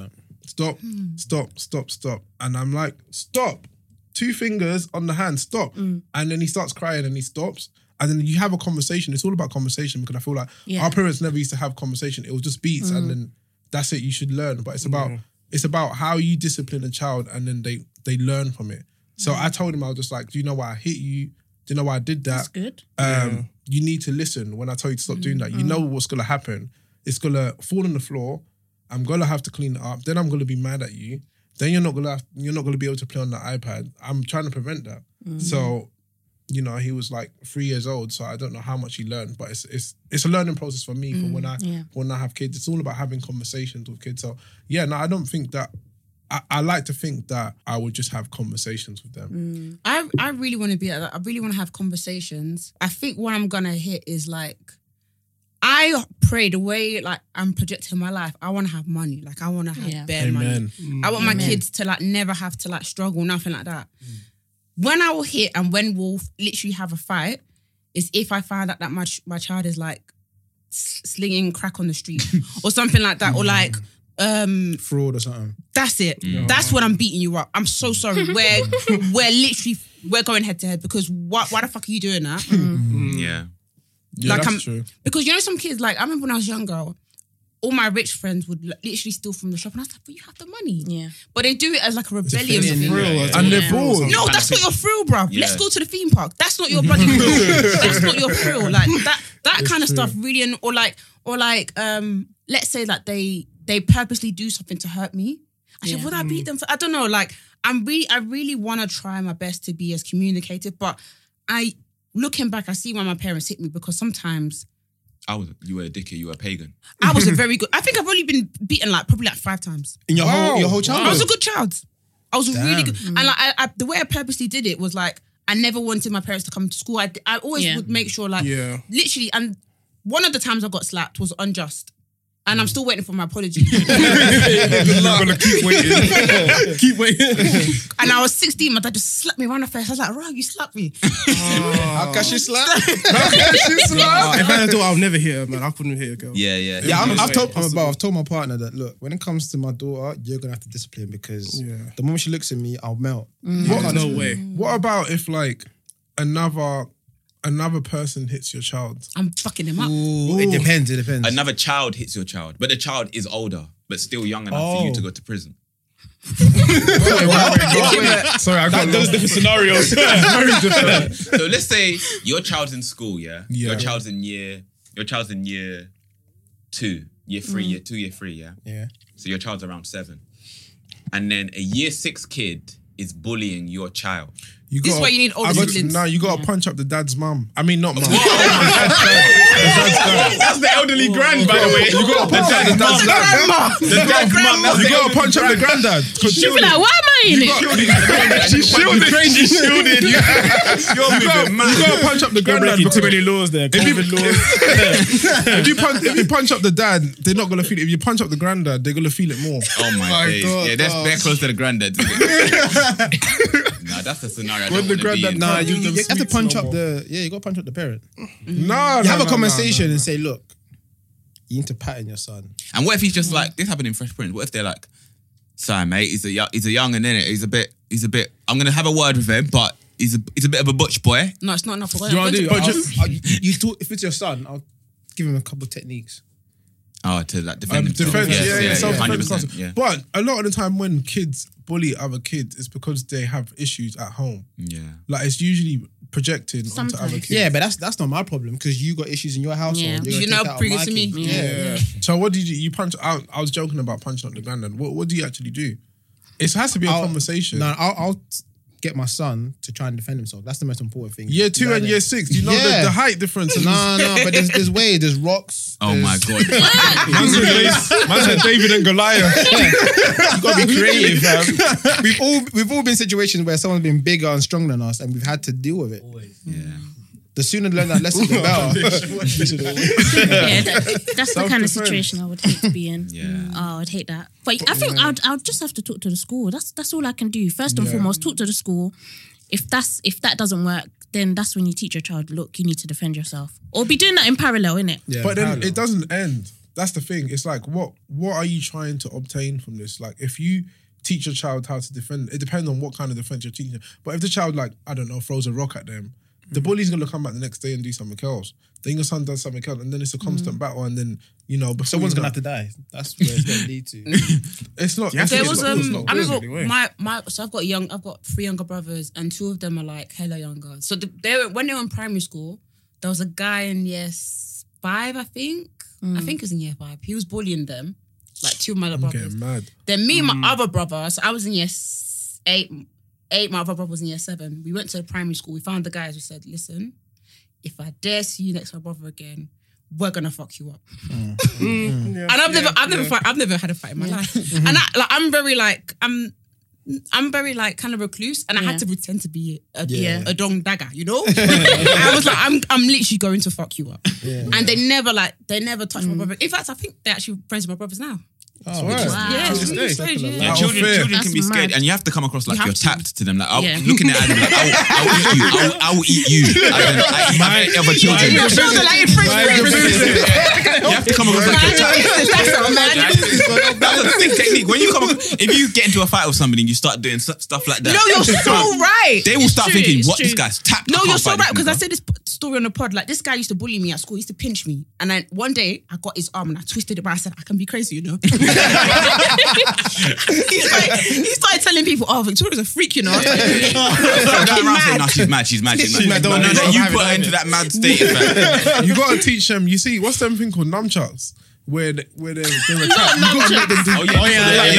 And I'm like, stop. 2 fingers on the hand, stop. And then he starts crying and he stops. And then you have a conversation. It's all about conversation because I feel like our parents never used to have conversation. It was just beats and then that's it. You should learn. But it's about how you discipline a child and then they learn from it. So I told him, I was just like, do you know why I hit you? Do you know why I did that? That's good. You need to listen when I tell you to stop doing that. You know what's going to happen. It's going to fall on the floor. I'm going to have to clean it up. Then I'm going to be mad at you. Then you're not going to be able to play on the iPad. I'm trying to prevent that. So, you know, he was like 3 years old, so I don't know how much he learned, but it's a learning process for me for when I have kids. It's all about having conversations with kids. So yeah, no, I don't think that. I like to think that I would just have conversations with them. I really want to be like that. I really want to have conversations. I think what I'm gonna hit is like, I pray the way like I'm projecting my life. I want to have money. Like I want to have bare money. I want my kids to like never have to like struggle, nothing like that. When I will hit and when we'll literally have a fight is if I find out that my child is like slinging crack on the street or something like that, or like Fraud or something. that's it. That's when I'm beating you up. I'm so sorry. We're going head to head because why the fuck are you doing that? Yeah. Yeah, Like, that's true. Because you know some kids, like I remember when I was younger, all my rich friends would literally steal from the shop and I was like, but you have the money. Yeah. But they do it as like a rebellious thing. thing. And they're bored. No, that's not your thrill, bruv. Yeah. Let's go to the theme park. That's not your bloody thrill. That's not your thrill. Like that kind of stuff really, or like let's say that they purposely do something to hurt me. I said, would I beat them for? I don't know. Like I really want to try my best to be as communicative, but looking back, I see why my parents hit me, because sometimes you were a dickhead, you were a pagan. I was a very good. I think I've only been beaten probably 5 times. In your whole childhood? I was a good child. I was really good, and the way I purposely did it was I never wanted my parents to come to school. I always would make sure literally, and one of the times I got slapped was unjust. And I'm still waiting for my apology. I'm gonna keep waiting. Keep waiting. And I was 16, my dad just slapped me around the face. I was like, "Right, you slapped me." How can she slap? If I had a daughter, I'll never hit her, man. I couldn't hit a girl. Yeah. I've told my partner that, look, when it comes to my daughter, you're gonna have to discipline, because the moment she looks at me, I'll melt. No way. What about if another person hits your child? I'm fucking him up. Ooh. It depends. Another child hits your child, but the child is older, but still young enough for you to go to prison. Sorry, I got those different scenarios. Very different. So let's say your child's in school, Your child's in year 2, year 3, year 2, year 3, Yeah. So your child's around 7. And then a year 6 kid is bullying your child. This is why you need older siblings. No, you gotta punch up the dad's mum. I mean, not mum. That's the elderly grand, by the way. You gotta punch up the dad's grandma. You gotta punch up the granddad. She'll be like, why am I in it? She's shielded. You gotta punch up the granddad. Too many laws there. COVID laws. If you punch up the dad, they're not gonna feel it. If you punch up the granddad, they're gonna feel it more. Oh my days. God, Yeah, they're close to the granddad. Nah, that's the scenario. When the granddad, Nah, you them have to sweets punch no up more. you got to punch up the parent. No, You have a conversation and say, look, you need to pattern your son. And what if he's just like, this happened in Fresh Prince, what if they're like, sorry mate, he's a young and innit, he's a bit, I'm gonna have a word with him, but he's a bit of a butch boy. No, it's not enough. You know what I do? You talk, if it's your son, I'll give him a couple of techniques. Oh, to like defend himself. Defense, self-defense 100%, concept. yeah. But a lot of the time when kids bully other kids, it's because they have issues at home. Yeah. Like it's usually projecting onto other Sometimes. kids. Yeah, but that's not my problem, because you got issues in your household. Yeah. You're You gonna know, take that on bring it my to me. kid. Yeah. So what did you punch? I was joking about punching up the granddad. What do you actually do? It has to be a conversation. No, I'll get my son to try and defend himself. That's the most important thing. Year 2 and year 6. You know Yeah. the height difference. No, but there's ways. There's rocks. Oh my God. Man said David and Goliath. You gotta be creative, fam. We've all been in situations where someone's been bigger and stronger than us, and we've had to deal with it. Yeah. The sooner you learn that lesson, the better. Yeah, that's the kind of situation I would hate to be in. Yeah. Oh, I'd hate that. But I think I'll just have to talk to the school. That's all I can do. First and foremost, talk to the school. If that doesn't work, then that's when you teach your child, look, you need to defend yourself. Or be doing that in parallel, innit? Yeah, But then parallel. it doesn't end. That's the thing. It's like, what are you trying to obtain from this? Like, if you teach your child how to defend, it depends on what kind of defense you're teaching. But if the child, like, I don't know, throws a rock at them, the bully's going to come back the next day and do something else. Then your son does something else, and then it's a constant battle, and then, before Someone's you gonna know- have to die. That's where it's gonna lead to. It's not. Yeah, There It's was not- it's I not remember good anyway. so I've got 3 younger brothers, and 2 of them are like hella younger. So when they were in primary school, there was a guy in year 5, I think. I think it was in year 5. He was bullying them, like 2 of my other I'm brothers. getting mad. Then me and my other brother, so I was in year 8, my other brother was in year 7. We went to primary school. We found the guys. We said, listen, if I dare see you next to my brother again, we're gonna fuck you up. And I've never had a fight in my life. And I'm very kind of recluse, and I had to pretend to be a dong dagger, I was like, I'm literally going to fuck you up. And they never touched my brother. In fact, I think they're actually friends with my brothers now. Oh, Wow. Yeah, it's this really day. strange. Yeah, Yeah. children That's can be scared, mad. and you have to come across like You have you're to. tapped to them. Like, Yeah. looking at them, like, I will eat you. My other children. Your shoulder like in French. You have to come across like you're tapped. That's a sick technique. When you if you get into a fight with somebody and you start doing stuff like that, No, you're so right. they will start true, thinking, it's "What true. this guy's tapped." No, I you're can't so fight right, this because I nigga." said this story on the pod. Like, this guy used to bully me at school. He used to pinch me, and then one day I got his arm and I twisted it. But I said, I can be crazy, He started telling people, "Oh, Victoria's a freak," So that around saying, "No, she's mad. She's mad. mad. No, you put her into that mad state. Fam. You got to teach them. You see, what's them thing called nunchucks? where they're attacked. You gotta make them do Oh yeah, like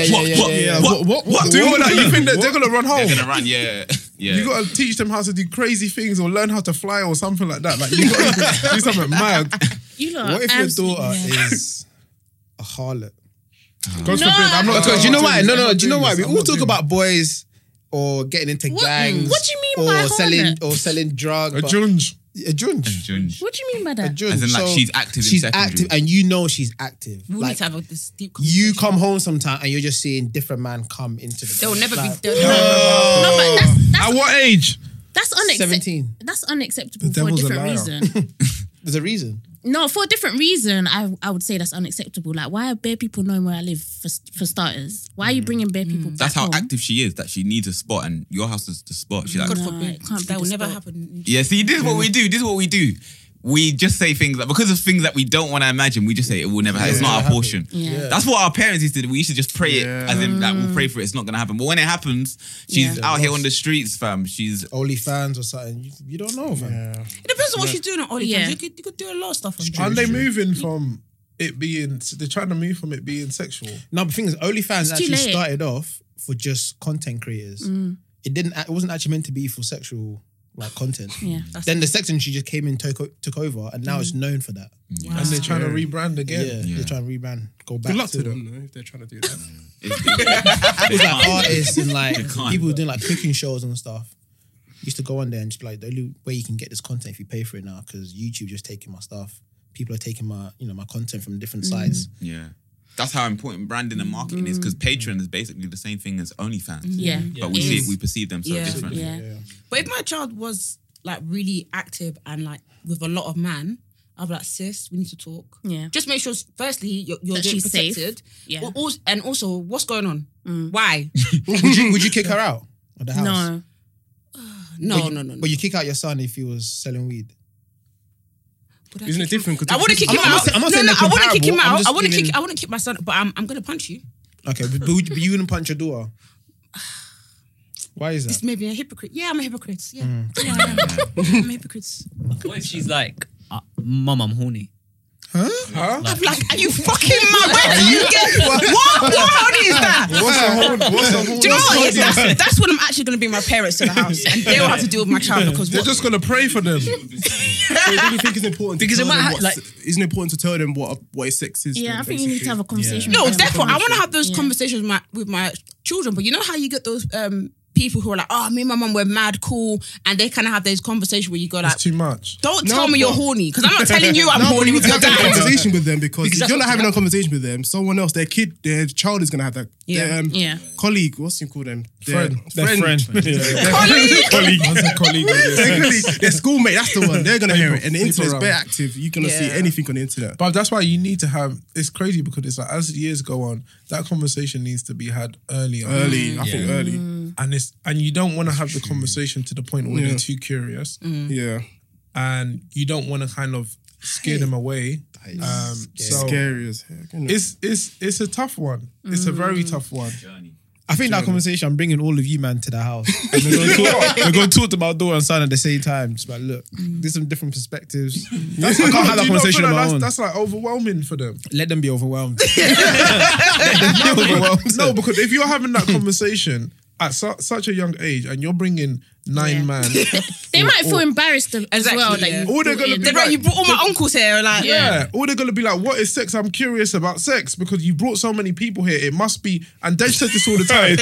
that. What? Do all that? You think that they're gonna run home? They're gonna run, yeah. You gotta teach them how to do crazy things or learn how to fly or something like that. Like you gotta do something mad. What if your daughter is a harlot? God forbid. I'm not. Because you know why? No. I'm Do you know not why? doing We this. all talk about boys or getting into gangs. What do you mean by harlot? or selling drugs. A junge. A junge. Junge. What do you mean by that? A junge. As in, like, So she's active in She's secondary. active, and you know she's active. We'll Like, need to have this deep you conversation. come home sometime and you're just seeing different man come into the. They'll never like, be. No, but that's At what age? unacceptable. 17. That's unacceptable The for a devil's a different liar. reason. There's a reason. No, for a different reason, I would say that's unacceptable. Like, why are bare people knowing where I live for starters? Why are you bringing bare people back That's how home? active she is. That she needs a spot, and your house is the spot. She's like, God No, forbid. it can't be That will the never spot. happen. yeah. See, this is what we do. This is what we do. We just say things like, because of things that we don't want to imagine. We just say it will never happen. It's not our portion. Yeah. That's what our parents used to do. We used to just pray it, Yeah. as in like we'll pray for it. It's not gonna happen. But when it happens, she's Yeah. out here on the streets, fam. She's OnlyFans or something. You don't know, man. It depends on what she's doing on OnlyFans. Yeah. You could do a lot of stuff on Aren't there. they moving from it being? They're trying to move from it being sexual. No, but the thing is, OnlyFans It's too actually late. started off for just content creators. It wasn't actually meant to be for sexual like content. Yeah. Then the sex industry just came in, took over, and now it's known for that. And they're trying to rebrand again. Yeah, they're trying to rebrand, go back Good luck to to them, though, if they're trying to do that. It's like artists and like can't. people doing like cooking shows and stuff. Used to go on there and just be like, the only way you can get this content if you pay for it now, because YouTube just taking my stuff. People are taking my my content from different sites. yeah. That's how important branding and marketing is, because Patreon is basically the same thing as OnlyFans. Yeah. But we it see is. it, we perceive them so Yeah. differently. Yeah. But if my child was like really active and like with a lot of man, I'd be like, sis, we need to talk. Yeah. Just make sure, firstly, you're That getting she's safe. protected. Yeah. And also, what's going on? Why? Would you kick her out of the house? No. No. But you kick out your son if he was selling weed. Would I Isn't it kick him? different? 'Cause I wouldn't kick him I'm not out. saying- I'm not No, saying no, they're I wouldn't kick him comparable. I'm out. just I wouldn't kick my son, but I'm gonna punch you. Okay, but you wouldn't punch your daughter. Why is This that? may be a hypocrite. Yeah, I'm a hypocrite. Yeah, yeah, I am. I'm a hypocrite. What if she's like, Mum, I'm horny? I'm like, are you fucking mad? Where did you get what horny is that? Do you know what? Yes, that's when I'm actually going to bring my parents to the house, and they will have to deal with my child because They're what? just gonna pray for them. So you really think it's important Because to it tell might them ha- isn't it important to tell them what sex is? Yeah, then, I think you need to have a conversation. No, with them. definitely. I want to have those Yeah. conversations with my children. But you know how you get those people who are like, oh, me and my mum were mad cool, and they kind of have those conversations where you go like, It's too much. don't No, tell me you're but- horny because I'm not telling you I'm No, but horny you with need to your have that dad. conversation with them because Because if you're that's not having what- a conversation with them, someone else, their child is gonna have that. Yeah. Their, Yeah. colleague, what's he called them? Friend. Their friend. colleague. Their schoolmate, that's the one. They're gonna hear it. And the People internet's around. very active. You're gonna see Yeah. anything on the internet. But that's why you need to have. It's crazy because it's like as years go on, that conversation needs to be had earlier. Early, I think early. And you don't want to have the conversation to the point where Yeah. they're too curious, Yeah. and you don't want to kind of scare them away. So Scary as heck. Isn't it? it's a tough one. It's a very tough one. I think that conversation, I'm bringing all of you, man, to the house. And we're going to talk to my daughter and son at the same time. Just like, look, there's some different perspectives. I can't have Do that you not conversation feel on like my own. that's like overwhelming for them. Let them be overwhelmed. Let them be overwhelmed. No, because if you're having that conversation at such a young age and you're bringing 9 man, They might feel embarrassed as Exactly, well that yeah. you. all they're gonna brought be in. They're like, you brought all my uncles here, like, yeah, all they're gonna be like, "What is sex? I'm curious about sex because you brought so many people here. It must be." And Dej said this all the time.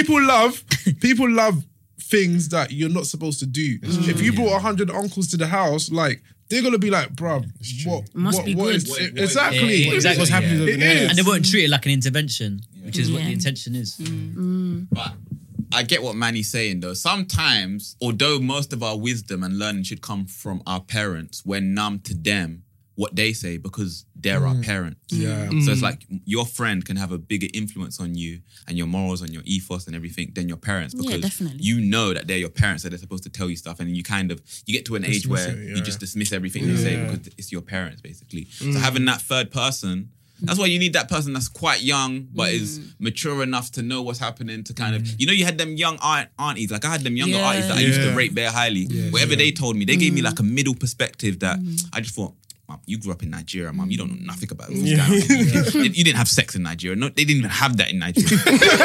people love things that you're not supposed to do. If you brought 100 uncles to the house, like they're gonna be like, "Bruv, Must be good." exactly? Yeah, exactly. What's happening Yeah. over It there? is. And they won't treat it like an intervention, which is what Yeah. the intention is. But I get what Manny's saying though. Sometimes, although most of our wisdom and learning should come from our parents, we're numb to them, what they say, because they're our parents. Yeah. So it's like your friend can have a bigger influence on you and your morals and your ethos and everything than your parents, Yeah, because definitely. you know that they're your parents, that they're supposed to tell you stuff, and you get to an age Dismiss where it, you yeah. just dismiss everything they say because it's your parents basically. So having that third person, that's why you need that person that's quite young but is mature enough to know what's happening, to kind of, you had them young aunties, like I had them younger aunties that I used to rate bare highly. Whatever they told me, they gave me like a middle perspective that I just thought, you grew up in Nigeria, mum. You don't know nothing about it. You didn't have sex in Nigeria. No, they didn't even have that in Nigeria.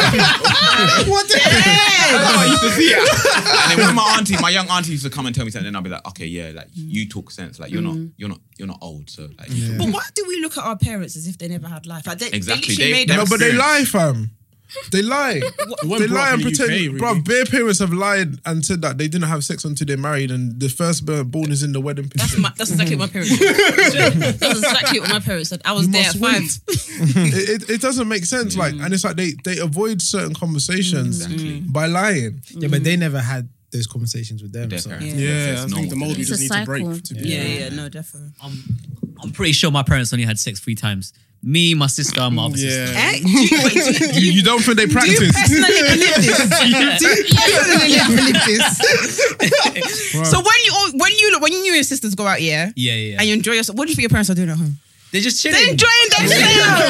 What the heck? That's how I used to see it. And then when my young auntie used to come and tell me something, then I'll be like, okay, yeah, like you talk sense. Like you're not old, so like. You But why do we look at our parents as if they never had life? Like Exactly. They literally made No, us. but they lie, fam. They lie. They lie and pretend. really. Bro, bare parents have lied and said that they didn't have sex until they're married, and the first born is in the wedding picture. That's exactly what my parents said. That's exactly what my parents said. I was there at 5. It doesn't make sense. Like, and it's like they avoid certain conversations by lying. Yeah, but they never had those conversations with them. Their So. parents. Yeah, I It's think the mold we It's just a need to break. cycle. Yeah, no, definitely. I'm pretty sure my parents only had sex 3 times. Me, my sister, and my other sister. Eh? You don't think they Do you practice? personally believe this? Do you personally believe this? So when you and your sisters go out, Yeah. and you enjoy yourself, what do you think your parents are doing at home? They're just They're chilling. enjoying themselves.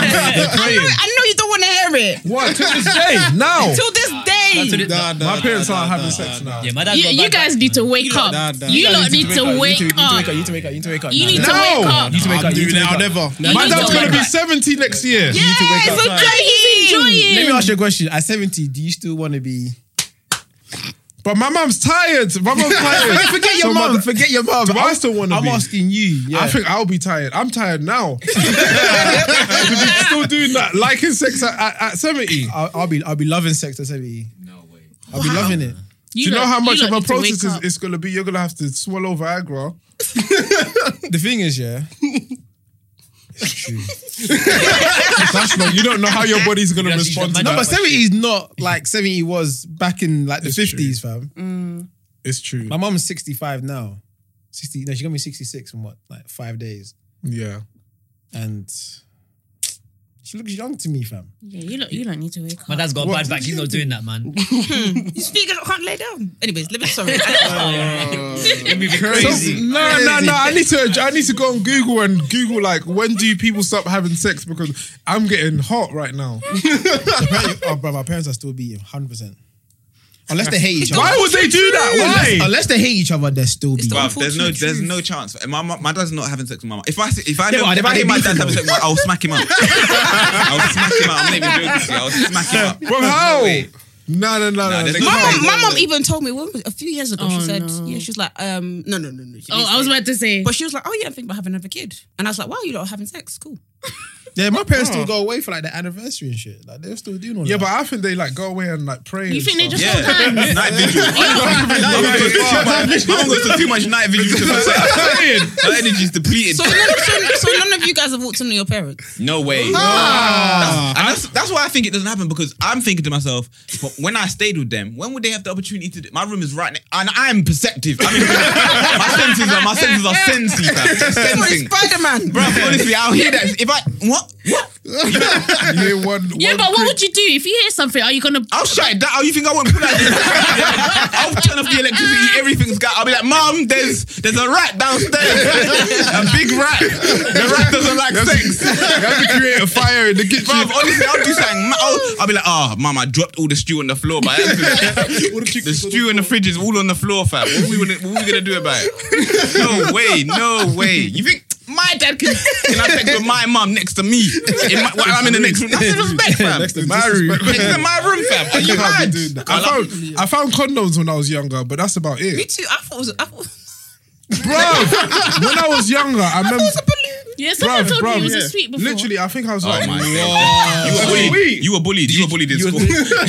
I know you don't want to hear it. What, to this day? Now? Till this day. My parents aren't having sex now. Yeah, my dad. You guys need to wake up. You lot need to wake up. You need to wake up. You need to wake up. You need to No. wake up. You need to wake up. Do it now, never. My need dad's to gonna wake be up. 70 next year. Yes, He's enjoying. Let me ask you a question. At 70, do you still want to be? But my mum's tired. My mum's tired. Forget your So my mum. da- Forget your mum. Do I still wanna I'm be? asking you. Yeah. I think I'll be tired. I'm tired now. To be still doing that, liking sex at 70. I'll be loving sex at 70. No way. I'll be loving it. Do you know how much of a need to wake process up. it's going to be? You're going to have to swallow Viagra. The thing is, yeah. It's true. That's not, you don't know how your body's going to That's- respond to No, No, that. but 70 is not like 70 was back in like the It's 50s, fam. It's true. My mum's 65 now. 60. No, she got me 66 in what, like 5 days, Yeah. and she looks young to me, fam. Yeah, you don't need to wake up. My dad's got a bad back. He's not doing that, man. You speak, I can't lay down. Anyways, let me sorry. You're moving So, crazy. no. I need to go on Google and Google like when do people stop having sex, because I'm getting hot right now. Oh, bro, my parents are still beating 100%. Unless they hate each other. Why would they do that? Why? Unless they hate each other, they're still beating. Bruv, there's no chance. My dad's not having sex with my mum. If I but hear they my beef dad him, having sex with my mum, I'll smack him up. I'll smack him up. I'm not even joking to you. I'll smack him up. Bro, how? No. there's They no can't. way. My mum even told me a few years ago. Oh, She said, no. "Yeah." She was like, "No." She Oh, didn't I was say. about to say. But she was like, "Oh yeah, I'm thinking about having another kid." And I was like, "Wow, you lot are having sex? Cool." Yeah, my parents still go away for like the anniversary and shit. Like they're still doing all Yeah, that. but I think they like go away and like pray. You and think they stuff. just hold hands? Night vigil. My mum goes to too much night vigil to her energy's depleted. So none of you guys have walked into your parents. No way. That's why I think it doesn't happen, because I'm thinking to myself, but when I stayed with them, when would they have the opportunity to do? My room is right next, and I'm perceptive. I mean, my senses are sensy, fam. Sensing. Spider-Man. Bro, honestly, I'll hear that. If I what? You hear one. Yeah, but what would you do if you hear something? Are you gonna? I'll shut it down. Oh, you think I won't put that? I'll turn off the electricity. Everything's got. I'll be like, Mom, there's a rat downstairs. A big rat. The rat doesn't like sex. You have to create a fire in the kitchen. Bro, honestly, I'll do something. I'll be like, Mom, I dropped all the stew on the floor by accident. The stew and the fridge is all on the floor, fam. What we gonna do about it? No way. You think my dad can have sex with my mum next to me while I'm in the next room? That's disrespect, fam. Next to my room. Next to my room, fam. Are you mad? I found condoms when I was younger, but that's about Me it. too. I thought it was Bro, when I was younger, I remember. a balloon. Yeah, someone told me it was a sweet before. Literally, I think I was Oh like, my god. You were bullied in school.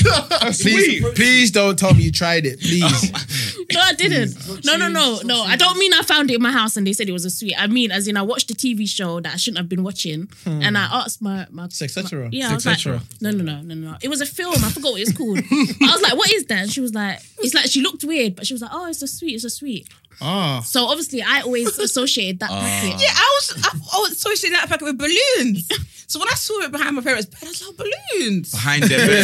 Please don't tell me you tried it, please. No, I didn't. No. I don't mean I found it in my house and they said it was a sweet. I mean, as in I watched a TV show that I shouldn't have been watching, and I asked my Sexcetera. yeah, I was like, no. It was a film. I forgot what it's called. I was like, what is that? And she was like, it's like, she looked weird, but she was like, oh, it's a sweet. So obviously, I always associated that packet. Yeah, I was associating that packet with balloons. So when I saw it behind my parents' bed, I was like, balloons. Behind their bed.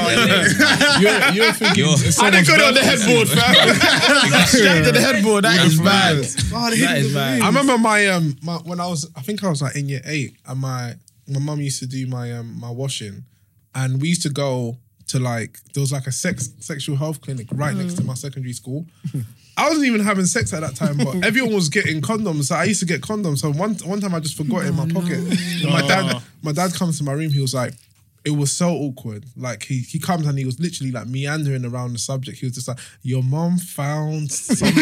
you're thinking. I didn't go on the headboard, fam. Strapped to the headboard. That is bad. That is bad. I remember my when I think I was like in year 8, and my mum used to do my washing, and we used to go to like, there was like a sexual health clinic right next to my secondary school. I wasn't even having sex at that time, but everyone was getting condoms. So I used to get condoms. So one time I just forgot it in my pocket. And my dad comes to my room. He was like, it was so awkward. Like he comes and he was literally like meandering around the subject. He was just like, your mom found something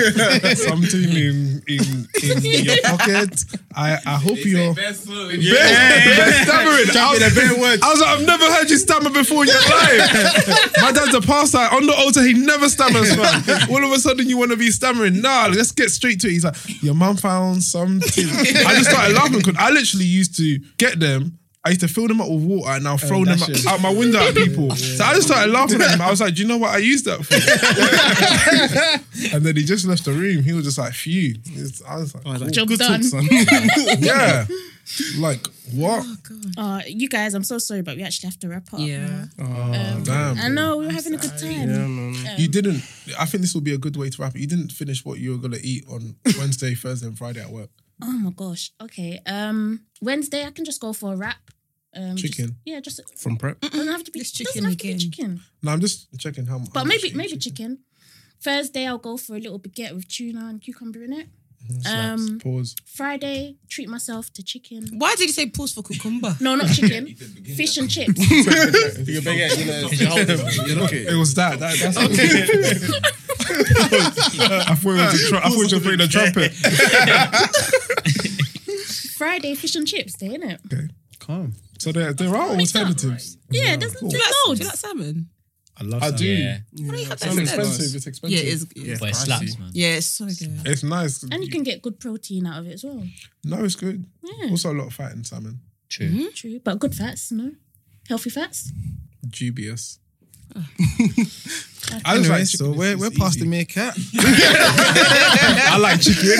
in your pocket. I hope you're stammering. I was like, I've never heard you stammer before in your life. My dad's a pastor. On the altar, he never stammers, man. All of a sudden you want to be stammering. Nah, let's get straight to it. He's like, your mom found something. I just started laughing because I literally used to get them. I used to fill them up with water and I'll throw them out my window at people. So I just started laughing at him. I was like, do you know what I used that for? And then he just left the room. He was just like, phew. I was like, job done. Talk, son. yeah. Like, what? You guys, I'm so sorry, but we actually have to wrap up. Yeah. Damn. I know, we were having a good time. Yeah, man. You didn't, I think this will be a good way to wrap it. You didn't finish what you were going to eat on Wednesday, Thursday and Friday at work. Oh my gosh. Okay. Wednesday, I can just go for a wrap. Chicken. Just From prep. doesn't have to be chicken doesn't have to be again. chicken. No, I'm just checking how much. But maybe chicken. Thursday, I'll go for a little baguette with tuna and cucumber in it. Pause. Friday, treat myself to chicken. Why did you say pause for cucumber? No, not chicken. Fish and chips. Your baguette, you know. It was that. That's okay. I thought you were playing a trumpet. Friday, fish and chips day, innit? Okay. Calm. So there are alternatives. Yeah, there's Do you like loads. salmon? I love I salmon. do. Yeah. Why do you have that It's instead? expensive. It's expensive. Yeah, it is. But it slaps, man. Yeah, it's so good. It's nice. And you can get good protein out of it as well. No, it's good. Yeah. Also a lot of fat in salmon. True. True. But good fats, no? Healthy fats. Dubious. I just Anyway, like so chicken. we're It's past easy. the meerkat. I like chicken.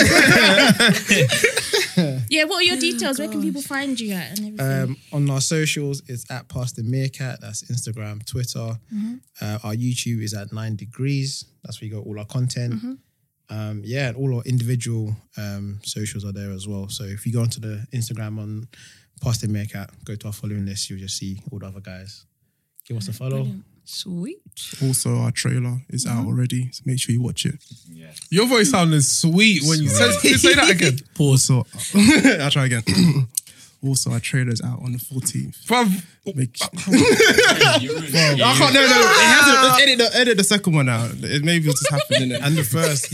Yeah, what are your details? Where can people find you at and everything? On our socials, it's at Past the Meerkat. That's Instagram, Twitter. Our YouTube is at 9 Degrees. That's where you got all our content. And all our individual socials are there as well. So if you go onto the Instagram on Past the Meerkat, go to our following list, you'll just see all the other guys. Give us a follow. Brilliant. Sweet. Also, our trailer is out already, so make sure you watch it. Your voice sounded sweet when you said. Say that again. Also, I'll try again. Also, our trailer is out on the 14th. Make I can't. No. Let's edit the second one out. It maybe just happened, innit? And the first.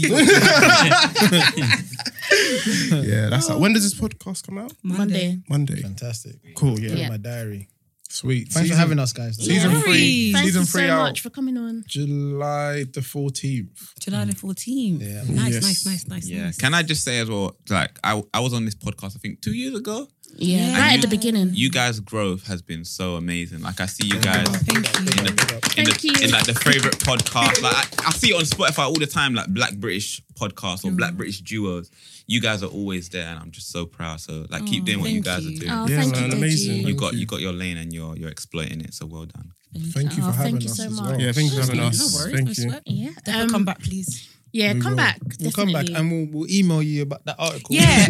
Yeah, that's out. When does this podcast come out? Monday. Monday. Fantastic. Cool. Yeah. Yeah. My diary. Sweet. Thanks for having us, guys. Season Yeah. 3. Thank Season you 3 so out much for coming on. July the 14th. July the 14th. Yeah. Nice. Yeah. Nice. Can I just say as well, like I was on this podcast, I think 2 years ago. Yeah, right at the beginning. You guys' growth has been so amazing. Like I see you guys Thank you. in like the favorite podcast. Like I see it on Spotify all the time, like Black British podcasts or Black British duos. You guys are always there, and I'm just so proud. So like, keep doing what you thank guys are you. doing. Oh, Yeah, thank man, you, amazing. Deji. You got your lane, and you're exploiting it. So well done. Thank you for having thank you us so as much. well. Yeah, thank you for having us. No worries. Thank No you. sweat. Yeah. Definitely come back, please. Yeah, come back. We'll come back Definitely. and we'll email you about that article. Yeah.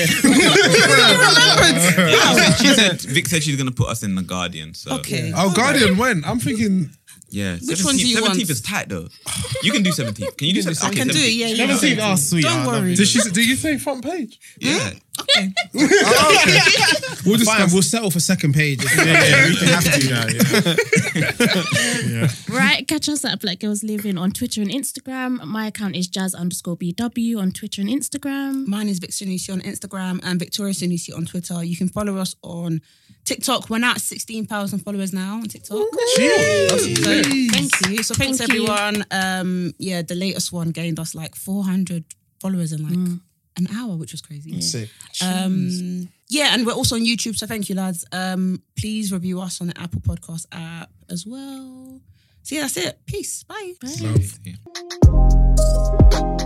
She said Vic said she's gonna put us in the Guardian. So Okay. Oh, Guardian, when? I'm thinking. yeah. Which one do you want? 17th is tight though. You can do 17th. Can you do 17th? I can do it. Yeah. 17th. Oh, sweet. Don't worry. Did you say front page? Yeah. Okay. We'll Fine, discuss. we'll settle for second page. We have to do that. Right, catch us at Black Girls Living on Twitter and Instagram. My account is jazz_BW on Twitter and Instagram. Mine is Vic Sunusi on Instagram and Victoria Sunusi on Twitter. You can follow us on TikTok. We're now at 16,000 followers now on TikTok. So, thank you. So thanks Thank you. everyone. The latest one gained us like 400 followers in like an hour, which was crazy. Sick. And we're also on YouTube. So thank you, lads. Please review us on the Apple Podcast app as well. So yeah, that's it. Peace. Bye. Bye. Yeah.